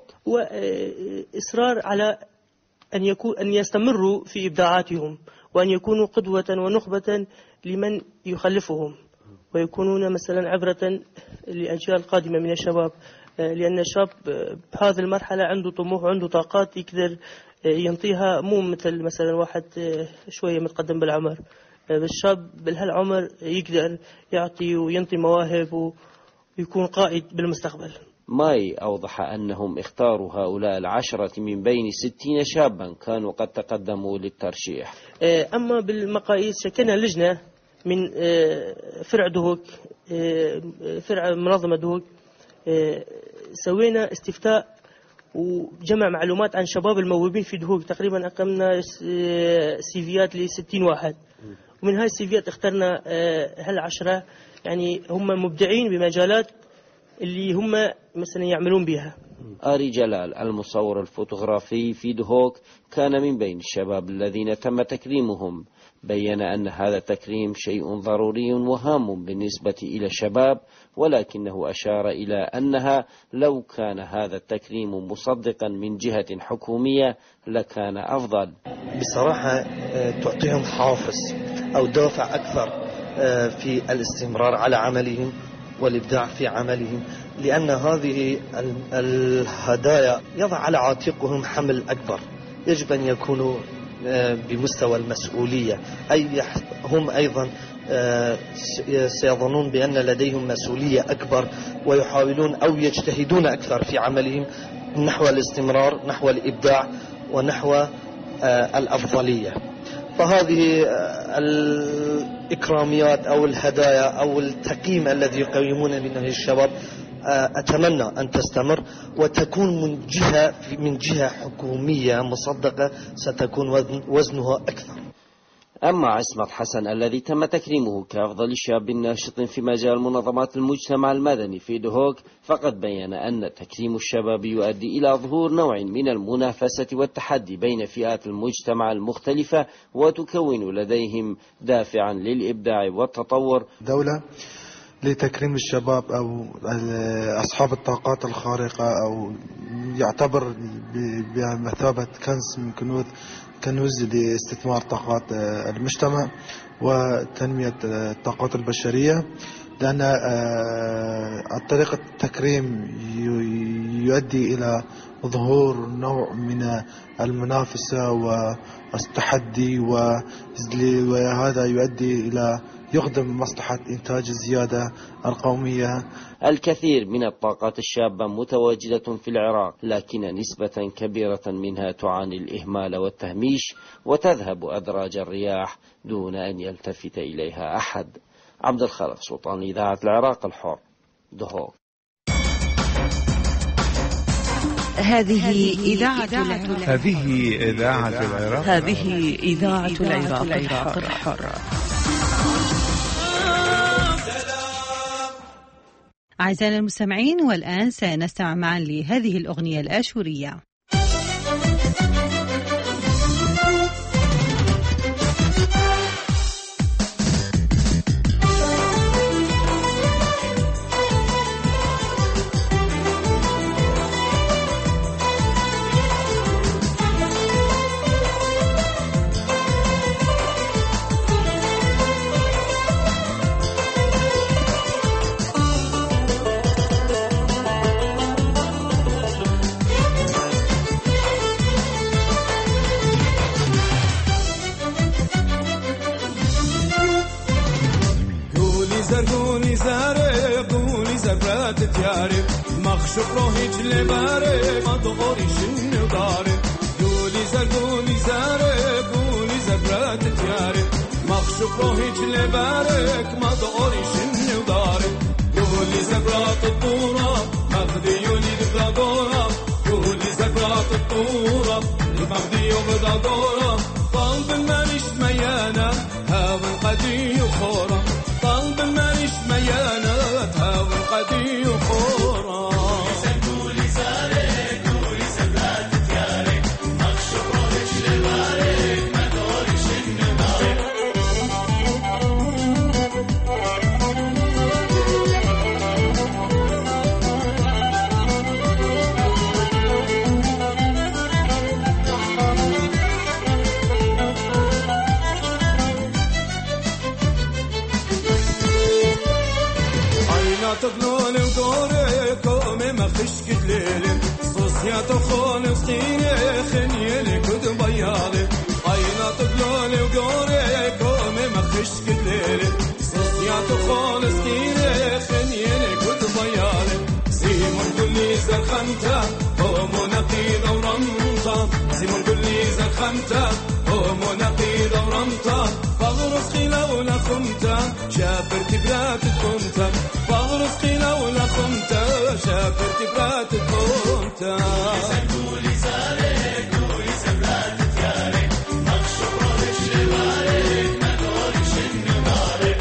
وإصرار على أن يكون أن يستمروا في إبداعاتهم، وأن يكونوا قدوة ونخبة لمن يخلفهم، ويكونون مثلا عبرة لأجيال قادمة من الشباب، لأن الشاب بهذه المرحلة عنده طموح وعنده طاقات يقدر ينطيها، مو مثل مثلا واحد شوية متقدم بالعمر. الشاب بهالعمر يقدر يعطي وينطي مواهب ويكون قائد بالمستقبل. ماي أوضح أنهم اختاروا هؤلاء العشرة من بين ستين شابا كانوا قد تقدموا للترشيح. أما بالمقاييس شكلنا لجنة من فرع دهوك، فرع منظمة دهوك، سوينا استفتاء وجمع معلومات عن شباب الموهوبين في دهوك. تقريبا أقمنا سيفيات لستين واحد، ومن هاي السيفيات اخترنا هالعشرة، يعني هم مبدعين بمجالات اللي هم مثلا يعملون بها. آري جلال المصور الفوتوغرافي في دهوك كان من بين الشباب الذين تم تكريمهم. بيّن أن هذا التكريم شيء ضروري وهام بالنسبة إلى الشباب، ولكنه أشار إلى أنها لو كان هذا التكريم مصدقا من جهة حكومية لكان أفضل. بصراحة تعطيهم حافز أو دافع أكثر في الاستمرار على عملهم والإبداع في عملهم، لأن هذه الهدايا يضع على عاتقهم حمل أكبر. يجب أن يكونوا بمستوى المسؤولية، أي هم أيضا سيظنون بأن لديهم مسؤولية أكبر، ويحاولون أو يجتهدون أكثر في عملهم نحو الاستمرار، نحو الإبداع، ونحو الأفضلية. فهذه الإكراميات أو الهدايا أو التقييم الذي يقيمون منه الشباب أتمنى أن تستمر وتكون من جهة من جهة حكومية مصدقة، ستكون وزنها أكثر. أما عصمت حسن الذي تم تكريمه كأفضل شاب ناشط في مجال منظمات المجتمع المدني في دهوك، فقد بيّن أن تكريم الشباب يؤدي إلى ظهور نوع من المنافسة والتحدي بين فئات المجتمع المختلفة، وتكون لديهم دافعا للإبداع والتطور. دولة لتكريم الشباب أو أصحاب الطاقات الخارقة، أو يعتبر بمثابة كنز من كنوز كنوز لاستثمار طاقات المجتمع وتنمية الطاقات البشرية، لأن طريقة التكريم يؤدي إلى ظهور نوع من المنافسة والتحدي، وهذا يؤدي إلى يخدم مصلحة إنتاج الزيادة القومية. الكثير من الطاقات الشابة متواجدة في العراق، لكن نسبة كبيرة منها تعاني الإهمال والتهميش، وتذهب أدراج الرياح دون أن يلتفت إليها أحد. عبد الخالق سلطان، إذاعة العراق الحر، دهوك. هذه إذاعة العراق. هذه إذاعة العراق. هذه إذاعة العراق الحر. أعزائنا المستمعين، والآن سنستمع معا لهذه الأغنية الآشورية. زر قولي زاري قولي زبرات تياري مخشوق روحي لباري ما تغوري شنو داري قولي زر قولي زاري قولي زبرات تياري مخشوق روحي لبارك ما تغوري شنو داري قولي زبرات الطورة مغدي يولي بدا دورة قولي زبرات الطورة مغدي يبدا دورة قلب المانيش ميانة هاون قدي وخورة قلب المانيش ميانة هاون قدي وخورة قولي زاري قولي زبرات تياري مخشوق روحي لبارك ما تغوري شنو داري تقلوني ودوري كومي ما خشك الليل صوصيات وخوني وسقيني خنيلي كد بيالي عينا تقلوني ودوري كومي ما خشك الليل صوصيات وخوني وسقيني خنيلي كد بيالي سيمون كلي زرخمتا هومو نقيد ورمتا سيمون كلي زرخمتا هومو نقيد ورمتا فغرس خيلا ولا خمتا شافرت بلاد كنتا فغرس خيلا ولا خمتا شافرت بلاد كنتا قولي زاري قولي زبلاد تياري مخشوق روحي لبارك ما تغوري شنو داري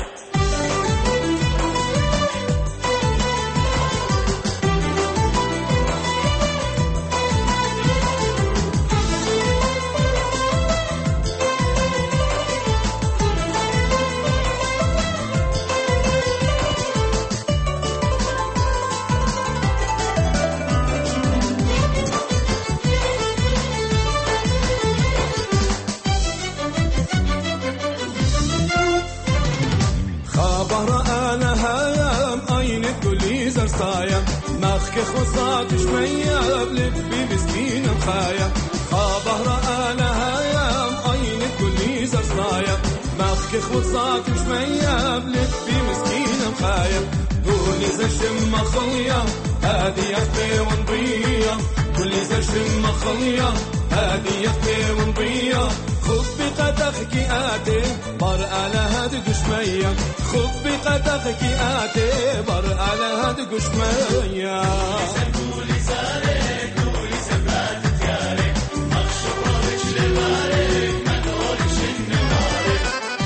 مخك خصات شمية بلبي مسكين مخايا خابه رأى هايام عينك كل زرصايا مخك خصات شمية بلبي مسكين مخايا قولي زشم مخليا هادي يخبي ونبيا كل زشم مخليا هادي يخبي ونبيا خذ بقدخك آتي بر على هاد قشمية خذ بقدخك آتي بر على هاد قشمية قولي زاري قولي زبرات تياري مخشوق روحي لبارك ما تغوري شنو داري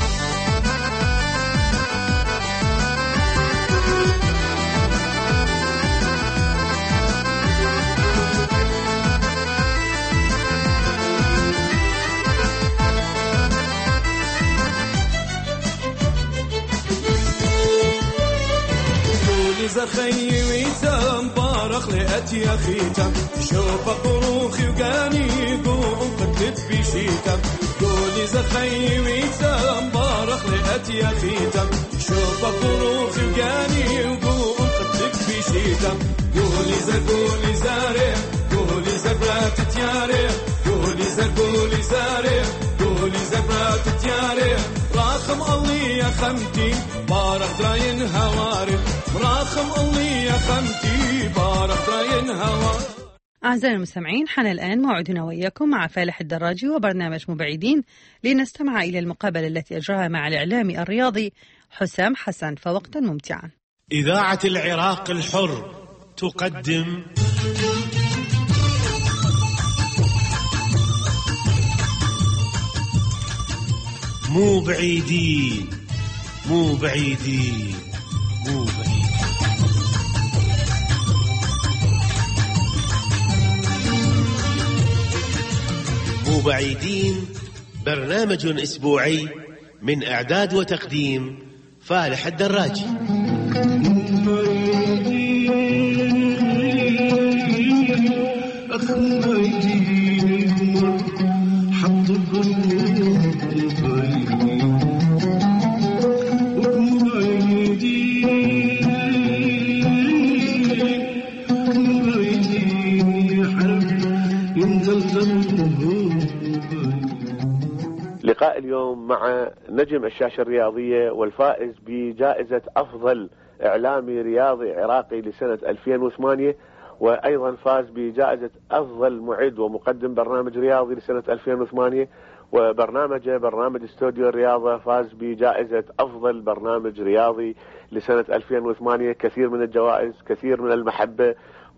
زخي ويتا مبارخ لأتي يا خيتا شوف قروخي وقاني قوم قتلت بشيتا قولي زخي ويتا مبارخ لأتي يا خيتا شوف قروخي وقاني وقوم قتلت بشيتا قولي زر قولي زاري قولي زبرات تياري قولي زر قولي زاري قولي زبرات تياري راخم الله يا خمتي بارخ دراين هواري راخم الله يا خمتي بارخ دراين هواري. أعزائي المستمعين، حان الآن موعدنا وإياكم مع فالح الدراجي وبرنامج مبعدين لنستمع إلى المقابلة التي أجراها مع الإعلامي الرياضي حسام حسن، فوقتا ممتعا. إذاعة العراق الحر تقدم مو بعيدين مو بعيدين مو بعيدين. مو بعيدين برنامج أسبوعي من إعداد وتقديم فالح الدراجي. لقاء اليوم مع نجم الشاشة الرياضية والفائز بجائزة أفضل إعلامي رياضي عراقي لسنة ألفين وثمانية، وأيضا فاز بجائزة أفضل معد ومقدم برنامج رياضي لسنة ألفين وثمانية، وبرنامجه برنامج استوديو الرياضة فاز بجائزة أفضل برنامج رياضي لسنة ألفين وثمانية. كثير من الجوائز، كثير من المحبة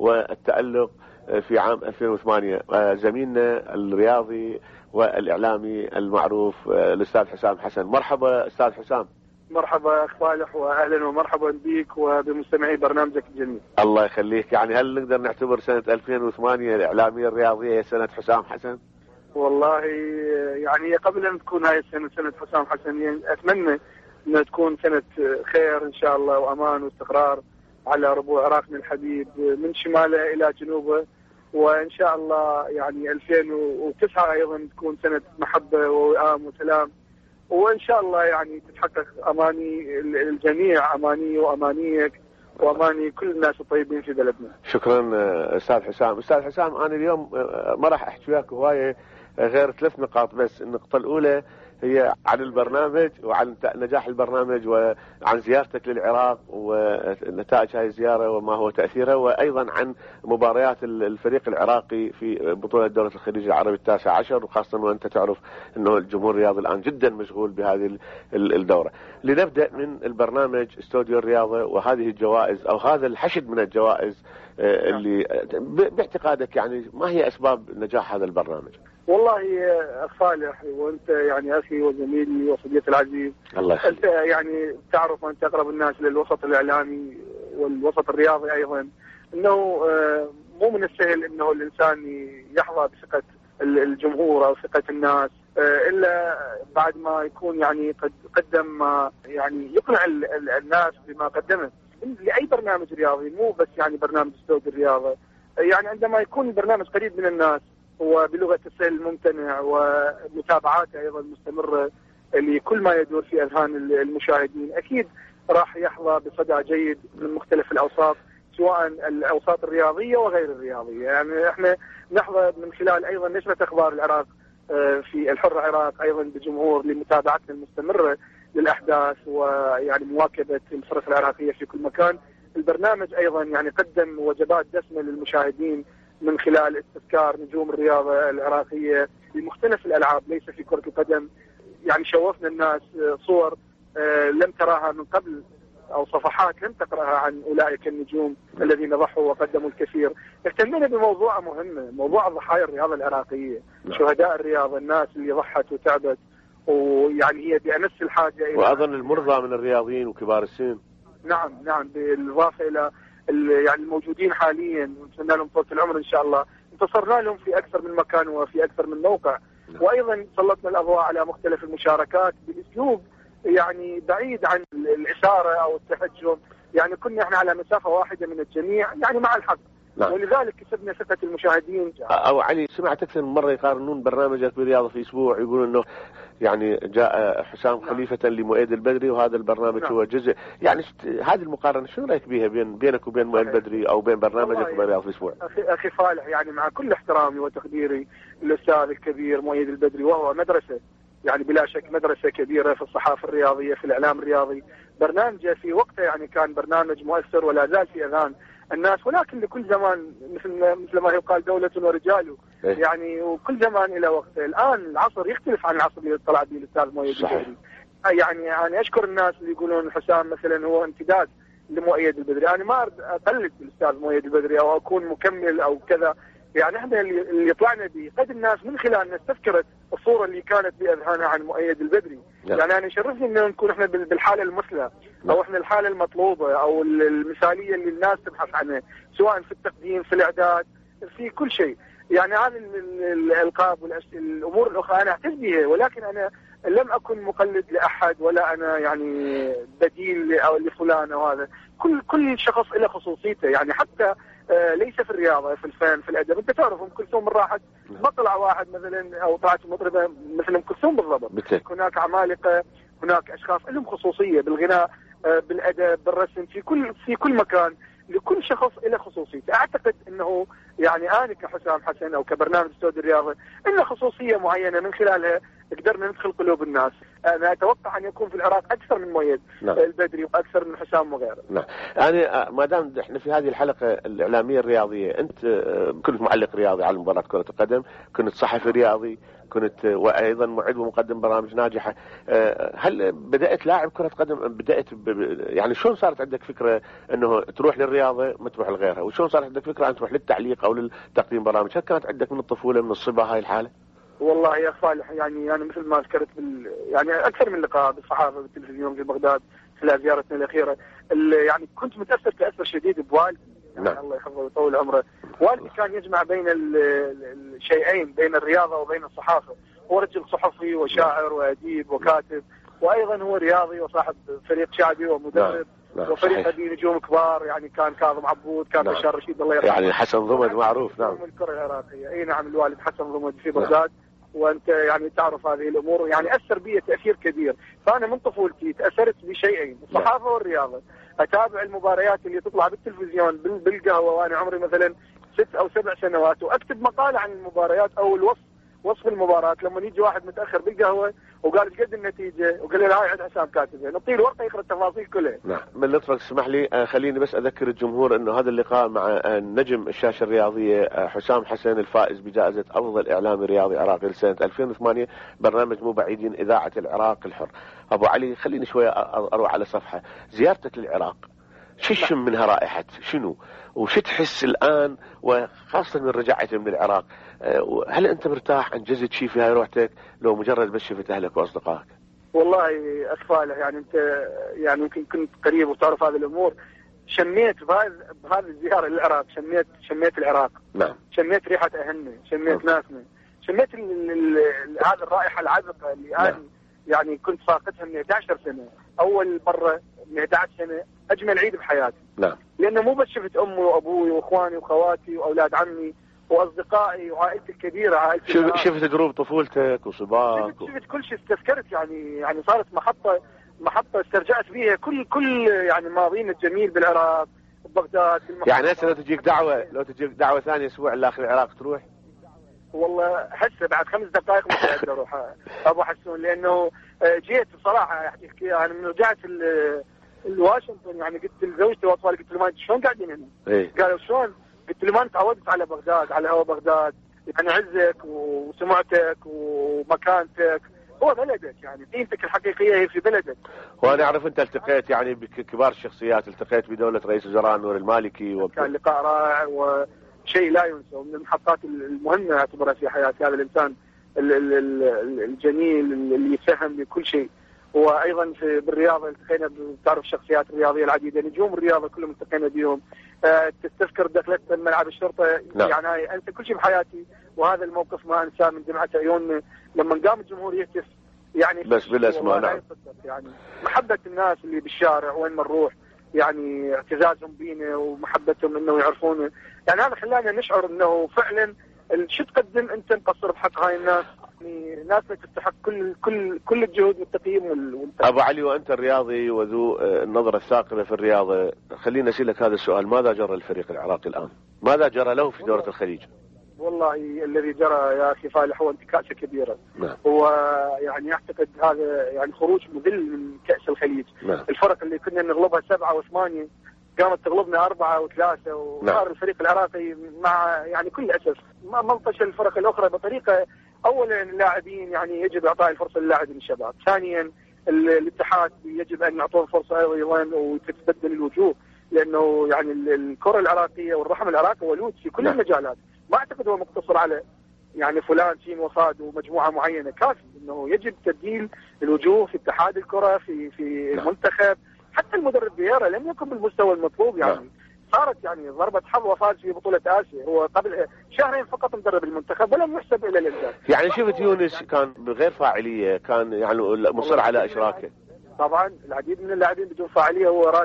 والتألق في عام ألفين وثمانية. زميلنا الرياضي والإعلامي المعروف الأستاذ حسام حسن. مرحبا أستاذ حسام. مرحبا أخ صالح، وأهلا ومرحبا بك وبمستمعي برنامجك الجميل. الله يخليك. يعني هل نقدر نعتبر سنة ألفين وثمانية الإعلامية الرياضية هي سنة حسام حسن؟ والله يعني قبل أن تكون هاي السنة سنة حسام حسن، يعني أتمنى أن تكون سنة خير إن شاء الله وأمان واستقرار على ربوع عراقنا الحبيب من شماله إلى جنوبه، وإن شاء الله يعني ألفين وتسعة أيضا تكون سنة محبة ووئام وسلام، وإن شاء الله يعني تتحقق أماني الجميع، أماني وأمانيك وأماني كل الناس الطيبين في بلدنا. شكرا أستاذ حسام. أستاذ حسام، أنا اليوم ما راح أحكي وياك هواية غير ثلاث نقاط بس. النقطة الأولى هي عن البرنامج وعن نجاح البرنامج وعن زيارتك للعراق ونتائج هذه الزيارة وما هو تأثيرها، وأيضا عن مباريات الفريق العراقي في بطولة دولة الخليج العربي التاسع عشر، وخاصة وأنت تعرف أنه الجمهور الرياضي الآن جدا مشغول بهذه الدورة. لنبدأ من البرنامج استوديو الرياضة وهذه الجوائز أو هذا الحشد من الجوائز اللي باعتقادك يعني ما هي أسباب نجاح هذا البرنامج؟ والله أخ صالح، وأنت يعني أخي وزميلي وصديقي العزيز، الله أنت يعني تعرف أنت أقرب الناس للوسط الإعلامي والوسط الرياضي أيضا، أنه مو من السهل أنه الإنسان يحظى بثقة الجمهور أو ثقة الناس إلا بعد ما يكون يعني قد قدم ما يعني يقنع الناس بما قدمه لأي برنامج رياضي، مو بس يعني برنامج استوديو الرياضة. يعني عندما يكون البرنامج قريب من الناس وبلغة السهل الممتنع ومتابعاته أيضا مستمرة لكل ما يدور في أذهان المشاهدين، أكيد راح يحظى بصدى جيد من مختلف الأوساط، سواء الأوساط الرياضية وغير الرياضية. يعني احنا نحظى من خلال أيضا نشرة أخبار العراق في الحر عراق أيضا بجمهور لمتابعتنا المستمرة للأحداث ويعني مواكبة الفرق العراقية في كل مكان. البرنامج أيضا يعني قدم وجبات دسمة للمشاهدين من خلال استذكار نجوم الرياضة العراقية بمختلف الألعاب ليس في كرة القدم. يعني شوفنا الناس صور لم تراها من قبل أو صفحات لم تقرأها عن أولئك النجوم الذين ضحوا وقدموا الكثير. اهتمينا بموضوع مهم، موضوع ضحايا الرياضة العراقية، شهداء الرياضة، الناس اللي ضحت وتعبت ويعني هي بأمس الحاجة إلى وأظن المرضى من الرياضيين وكبار السن. نعم نعم، بالإضافة إلى يعني الموجودين حاليا، ونتمنى لهم طول العمر إن شاء الله. انتصرنا لهم في أكثر من مكان وفي أكثر من موقع، وأيضا سلطنا الأضواء على مختلف المشاركات بأسلوب يعني بعيد عن الإثارة أو التهجم. يعني كنا احنا على مسافة واحدة من الجميع يعني مع الحق. نعم. ولذلك كسبنا ثقة المشاهدين. أو علي، سمعت أكثر من مرة يقارنون برنامجك برياضة في أسبوع، يقولون أنه يعني جاء حسام خليفة لمؤيد البدري وهذا البرنامج نعم. هو جزء. يعني هذه المقارنة شو رأيك بها بين بينك وبين مؤيد البدري أو بين برنامجك برياضة في أسبوع؟ أخي أخي صالح، يعني مع كل احترامي وتقديري للأستاذ الكبير مؤيد البدري، وهو مدرسة يعني بلا شك مدرسة كبيرة في الصحافة الرياضية في الإعلام الرياضي. برنامجه في وقته يعني كان برنامج مؤثر ولا زال في أذهان الناس، ولكن لكل زمان مثل مثل ما يقال دولة ورجاله. يعني وكل زمان إلى وقته. الآن العصر يختلف عن العصر اللي طلع به الأستاذ مؤيد البدري. يعني أنا أشكر الناس اللي يقولون حسام مثلا هو امتداد لمؤيد البدري. أنا ما أرد أقلد الأستاذ مؤيد البدري أو أكون مكمل أو كذا. يعني احنا اللي طلعنا به قد الناس من خلال نستذكرت الصورة اللي كانت بأذهانها عن مؤيد البدري. يعني أنا يشرفني إنه نكون احنا بالحالة المثلى أو احنا الحالة المطلوبة أو المثالية اللي الناس تبحث عنها، سواء في التقديم في الإعداد في كل شيء. يعني هذه الألقاب والأمور الأخرى أنا أعتز بها، ولكن أنا لم أكن مقلد لأحد ولا أنا يعني بديل أو لفلان أو هذا. كل كل شخص له خصوصيته. يعني حتى آه ليس في الرياضة، في الفن، في الأدب. أنت تعرف أم كلثوم من راحت ما طلع واحد مثلا أو طلعت مطربة مثل أم كلثوم بالضبط. هناك عمالقة، هناك أشخاص لهم خصوصية بالغناء، آه بالأدب، بالرسم، في كل في كل مكان. لكل شخص له خصوصيته. اعتقد انه يعني انا كحسام حسن او كبرنامج استوديو الرياضه انه خصوصيه معينه من خلالها قدرنا ندخل قلوب الناس. انا اتوقع ان يكون في العراق اكثر من مؤيد نعم. البدري واكثر من حسام وغيره. نعم. يعني ما دام احنا في هذه الحلقه الاعلاميه الرياضيه، انت كنت معلق رياضي على مباراه كره القدم، كنت صحفي رياضي، كنت وايضا معد ومقدم برامج ناجحه. هل بدات لاعب كره قدم؟ بدات يعني شلون صارت عندك فكره انه تروح للرياضه ما تروح لغيرها؟ وشلون صارت عندك فكره ان تروح للتعليق او للتقديم برامج؟ هل كانت عندك من الطفوله من الصبا هاي الحاله؟ والله يا صالح يعني انا مثل ما ذكرت بال يعني اكثر من لقاء بالصحافه بالتلفزيون في بغداد خلال زيارتنا الاخيره، يعني كنت متاثر تاثر شديد بوالدي. يعني نعم. الله يحفظه ويطول عمره. والدي كان يجمع بين الشيئين، بين الرياضه وبين الصحافه. هو رجل صحفي وشاعر واديب وكاتب، وايضا هو رياضي وصاحب فريق شعبي ومدرب. نعم. وفريق به نجوم كبار، يعني كان كاظم عبود، كان نعم. بشار رشيد الله يرحمه، يعني حسن ضمد معروف. نعم. الكره العراقيه. اي نعم، الوالد حسن ضمد في بغداد. نعم. وانت يعني تعرف هذه الامور، يعني اثر بي تاثير كبير. فانا من طفولتي تاثرت بشيئين، الصحافه والرياضه. اتابع المباريات اللي تطلع بالتلفزيون بالقهوه وانا عمري مثلا ست او سبع سنوات، واكتب مقاله عن المباريات او الوصف وصف المباراه. لما يجي واحد متاخر بالقهوه وقال ايش قد النتيجه وقال لي هاي عند حسام كاتبها، نعطيه الورقه يقرا التفاصيل كلها. نعم. من لطفك اسمح لي خليني بس اذكر الجمهور انه هذا اللقاء مع نجم الشاشه الرياضيه حسام حسن، الفائز بجائزه افضل اعلامي رياضي عراقي لسنه ألفين وثمانية، برنامج مو بعيدين اذاعه العراق الحر. ابو علي خليني شويه اروح على صفحه زيارتك للعراق، شو شم منها رائحة شنو وش تحس الآن، وخاصة من رجعت من العراق؟ هل أنت مرتاح أنجزت شيء في هاي روحتك لو مجرد بس شفت أهلك وأصدقائك؟ والله أخ صالح، يعني أنت يعني يمكن كنت قريب وتعرف هذه الأمور. شميت بهذه بهذه الزيارة للعراق، شميت شميت العراق. نعم. شميت ريحة أهلنا، شميت نعم. ناسنا، شميت هذه الرائحة العذقة اللي نعم. أنا يعني كنت فاقدها من إحدى عشرة سنة. أول مرة من إحدى عشرة سنة أجمل عيد بحياتي. نعم. لأنه مو بس شفت أمي وأبوي وإخواني وخواتي وأولاد عمي وأصدقائي وعائلتي الكبيرة، عائلتي شفت شفت دروب طفولتك وصباك شفت, شفت كل شيء. استذكرت يعني يعني صارت محطة محطة استرجعت فيها كل كل يعني ماضينا الجميل بالعراق ببغداد. يعني هسه لو تجيك دعوة لو تجيك دعوة ثانية أسبوع لآخر العراق تروح؟ والله هسه بعد خمس دقائق مستعد أروح أبو حسون، لأنه جيت بصراحة أحكيك أنا يعني من رجعت الواشنطن، يعني قلت لزوجتي واطفالي قلت له ما شلون قاعدين هنا؟ إيه؟ قالوا شلون؟ قلت له ما تعودت على بغداد، على هوا بغداد، يعني عزك وسمعتك ومكانتك، هو بلدك، يعني قيمتك الحقيقيه هي في بلدك. وانا اعرف انت التقيت يعني بكبار الشخصيات، التقيت بدوله رئيس الوزراء نور المالكي و... كان لقاء رائع وشيء لا ينسى، ومن المحطات المهمه اعتبرها في حياتي هذا الانسان الجميل اللي يفهم لكل شيء. وايضا في بالرياضه التقينا، بتعرف الشخصيات الرياضيه العديده، نجوم الرياضه كلهم التقينا بهم. أه تذكر دخلت ملعب الشرطه، نعم. يعني انسى كل شيء بحياتي، وهذا الموقف ما انساه من دمعه عيوننا لما قام الجمهور يهتف، يعني بس بالاسماء. نعم. يعني محبه الناس اللي بالشارع وين ما نروح، يعني اعتزازهم بينا ومحبتهم انه يعرفونا، يعني هذا خلانا نشعر انه فعلا شو تقدم انت مقصر بحق هاي الناس، يعني ناسنا تستحق كل كل كل الجهود والتقييم والتقييم. ابو علي، وانت الرياضي وذو النظره الثاقبه في الرياضه، خليني اسالك هذا السؤال، ماذا جرى الفريق العراقي الان؟ ماذا جرى له في دوره الخليج؟ والله الذي جرى يا اخي فالح هو انتكاسه كبيره. نعم. هو يعني اعتقد هذا يعني خروج مذل من كاس الخليج. نعم. الفرق اللي كنا نغلبها سبعه وثمانيه قامت تغلبنا أربعة وثلاثة، وصار نعم. الفريق العراقي مع يعني كل أسف ما ملطش الفرق الأخرى بطريقة، أولا اللاعبين يعني يجب إعطاء الفرصة للاعبين الشباب، ثانيا الاتحاد يجب أن يعطون فرصة أيضا وتتبدل الوجوه، لأنه يعني الكرة العراقية والرحم العراقي ولود في كل نعم. المجالات، ما أعتقد هو مقتصر على يعني فلان سين وصاد ومجموعة معينة، كافي إنه يجب تبديل الوجوه في اتحاد الكرة في في نعم. المنتخب، حتى المدرب فييرا لم يكن بالمستوى المطلوب، يعني نعم. صارت يعني ضربة حظ وفاز في بطولة آسيا، هو قبل شهرين فقط مدرب المنتخب ولم يحسب إلى الإنجاز. يعني شفت يونس كان بغير فاعلية، كان يعني مصر على إشراكه. طبعا العديد من اللاعبين بدون فاعلية، هو أراد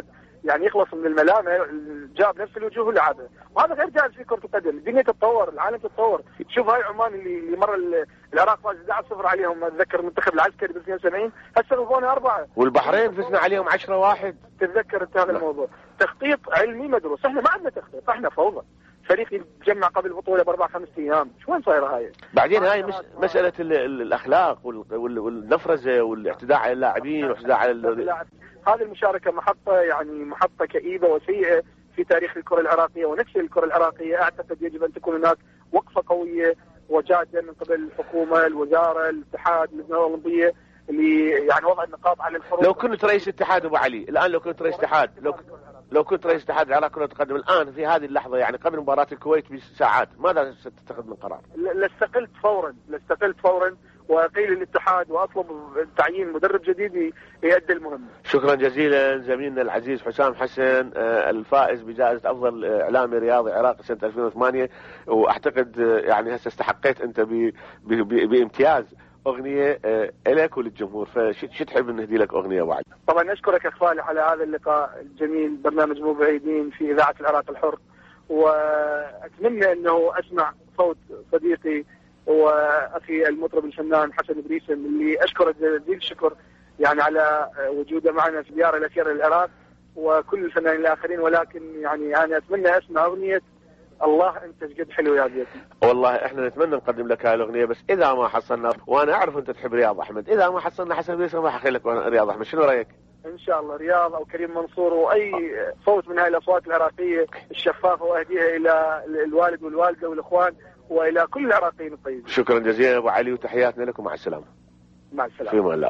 يعني يخلص من الملامه جاب نفس الوجوه ولعبها، وهذا غير جائز في كره القدم. الدنيا تتطور، العالم تتطور. شوف هاي عمان اللي اللي مر العراق فاز احد عشر صفر عليهم، اتذكر المنتخب العسكري ب اثنين وسبعين هسه غلبونا اربعه، والبحرين فزنا عليهم عشرة واحد. تتذكر انت هذا الموضوع. تخطيط علمي مدروس، احنا ما عندنا تخطيط، احنا فوضى. فريق يتجمع قبل البطوله باربع خمس ايام، شو وين صايره هاي؟ بعدين هاي مش مساله ال ال الاخلاق والنفرزه والاعتداء على اللاعبين والاعتداء على اللاعب. هذه المشاركه محطه يعني محطه كئيبه وسيئه في تاريخ الكره العراقيه ونفس الكره العراقيه. اعتقد يجب ان تكون هناك وقفه قويه وجاده من قبل الحكومه، الوزاره، الاتحاد، اللجنه الاولمبيه، اللي يعني وضع النقاط على الحروف. لو كنت رئيس اتحاد ابو علي الان، لو كنت رئيس اتحاد، لو لو كنت رئيس اتحاد العراق كرة القدم الان في هذه اللحظه، يعني قبل مباراه الكويت بساعات، ماذا ستتخذ من قرار؟ لاستقلت فورا، لاستقلت فورا واقيل الاتحاد واطلب تعيين مدرب جديد يؤدي المهمه. شكرا جزيلا زميلنا العزيز حسام حسن، الفائز بجائزه افضل اعلامي رياضي عراقي سنه ألفين وثمانية، واعتقد يعني هسه استحقيت انت بامتياز اغنيه لك وللجمهور، فشو تحب نهدي لك اغنيه بعد؟ طبعا اشكرك اخ فالح على هذا اللقاء الجميل، برنامج مو بعيدين في اذاعه العراق الحر، واتمنى انه اسمع صوت صديقي واخي المطرب الفنان حسن بريسم، اللي اشكره جزيل الشكر يعني على وجوده معنا في زياره الاخيره للعراق، وكل الفنانين الاخرين. ولكن يعني انا اتمنى اسمع اغنيه الله انت قد حلو يا بيتي. والله احنا نتمنى نقدم لك هاي الاغنيه، بس اذا ما حصلنا، وانا اعرف انت تحب رياض احمد، اذا ما حصلنا حسن بريسم ما حخلي لك رياض احمد، شنو رايك؟ ان شاء الله رياض او كريم منصور واي صوت من هاي الاصوات العراقيه الشفافه، واهديها الى الوالد والوالده والاخوان والى كل العراقيين الطيبين. شكرا جزيلا ابو علي، وتحياتنا لكم، مع السلامه. مع السلامه. في امان الله.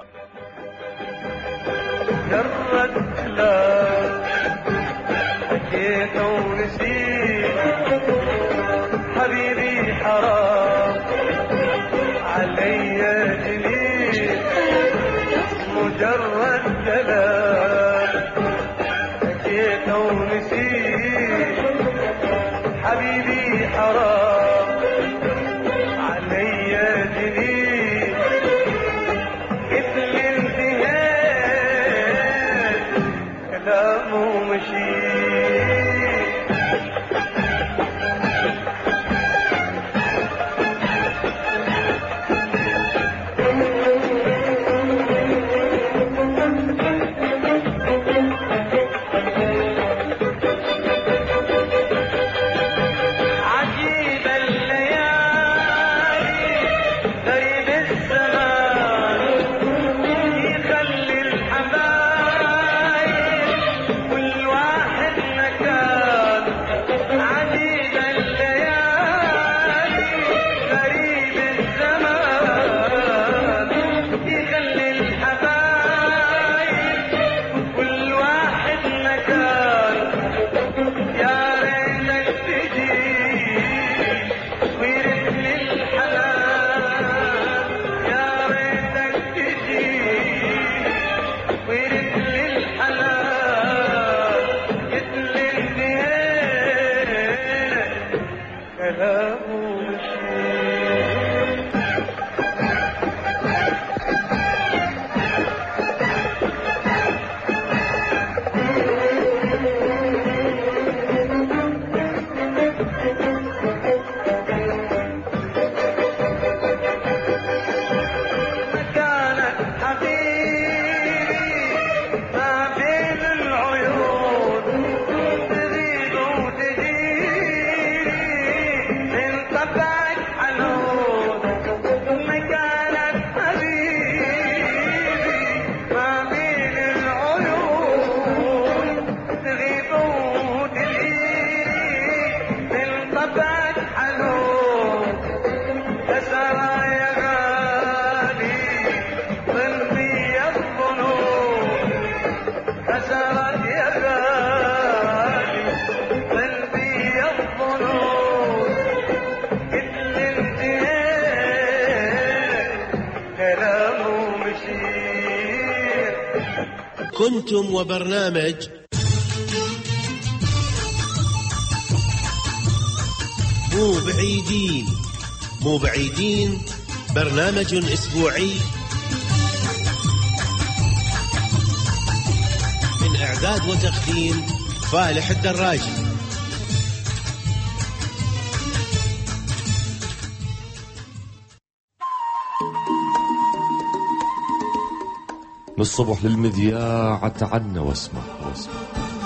جرد كلام حكيت ونسيت حبيبي حرام علي جنين، مجرد كلام حكيت ونسيت حبيبي حرام علي جنين، مثل انتهيت كلامه مشي. كنتم وبرنامج مو بعيدين. مو بعيدين برنامج أسبوعي من إعداد وتقديم فالح الدراجي. من الصبح للمذياع تعنا واسمع واسمع،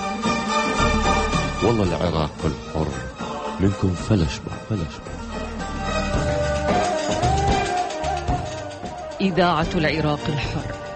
والله العراق الحر منكم فلشبه فلشبه. إذاعة العراق الحر.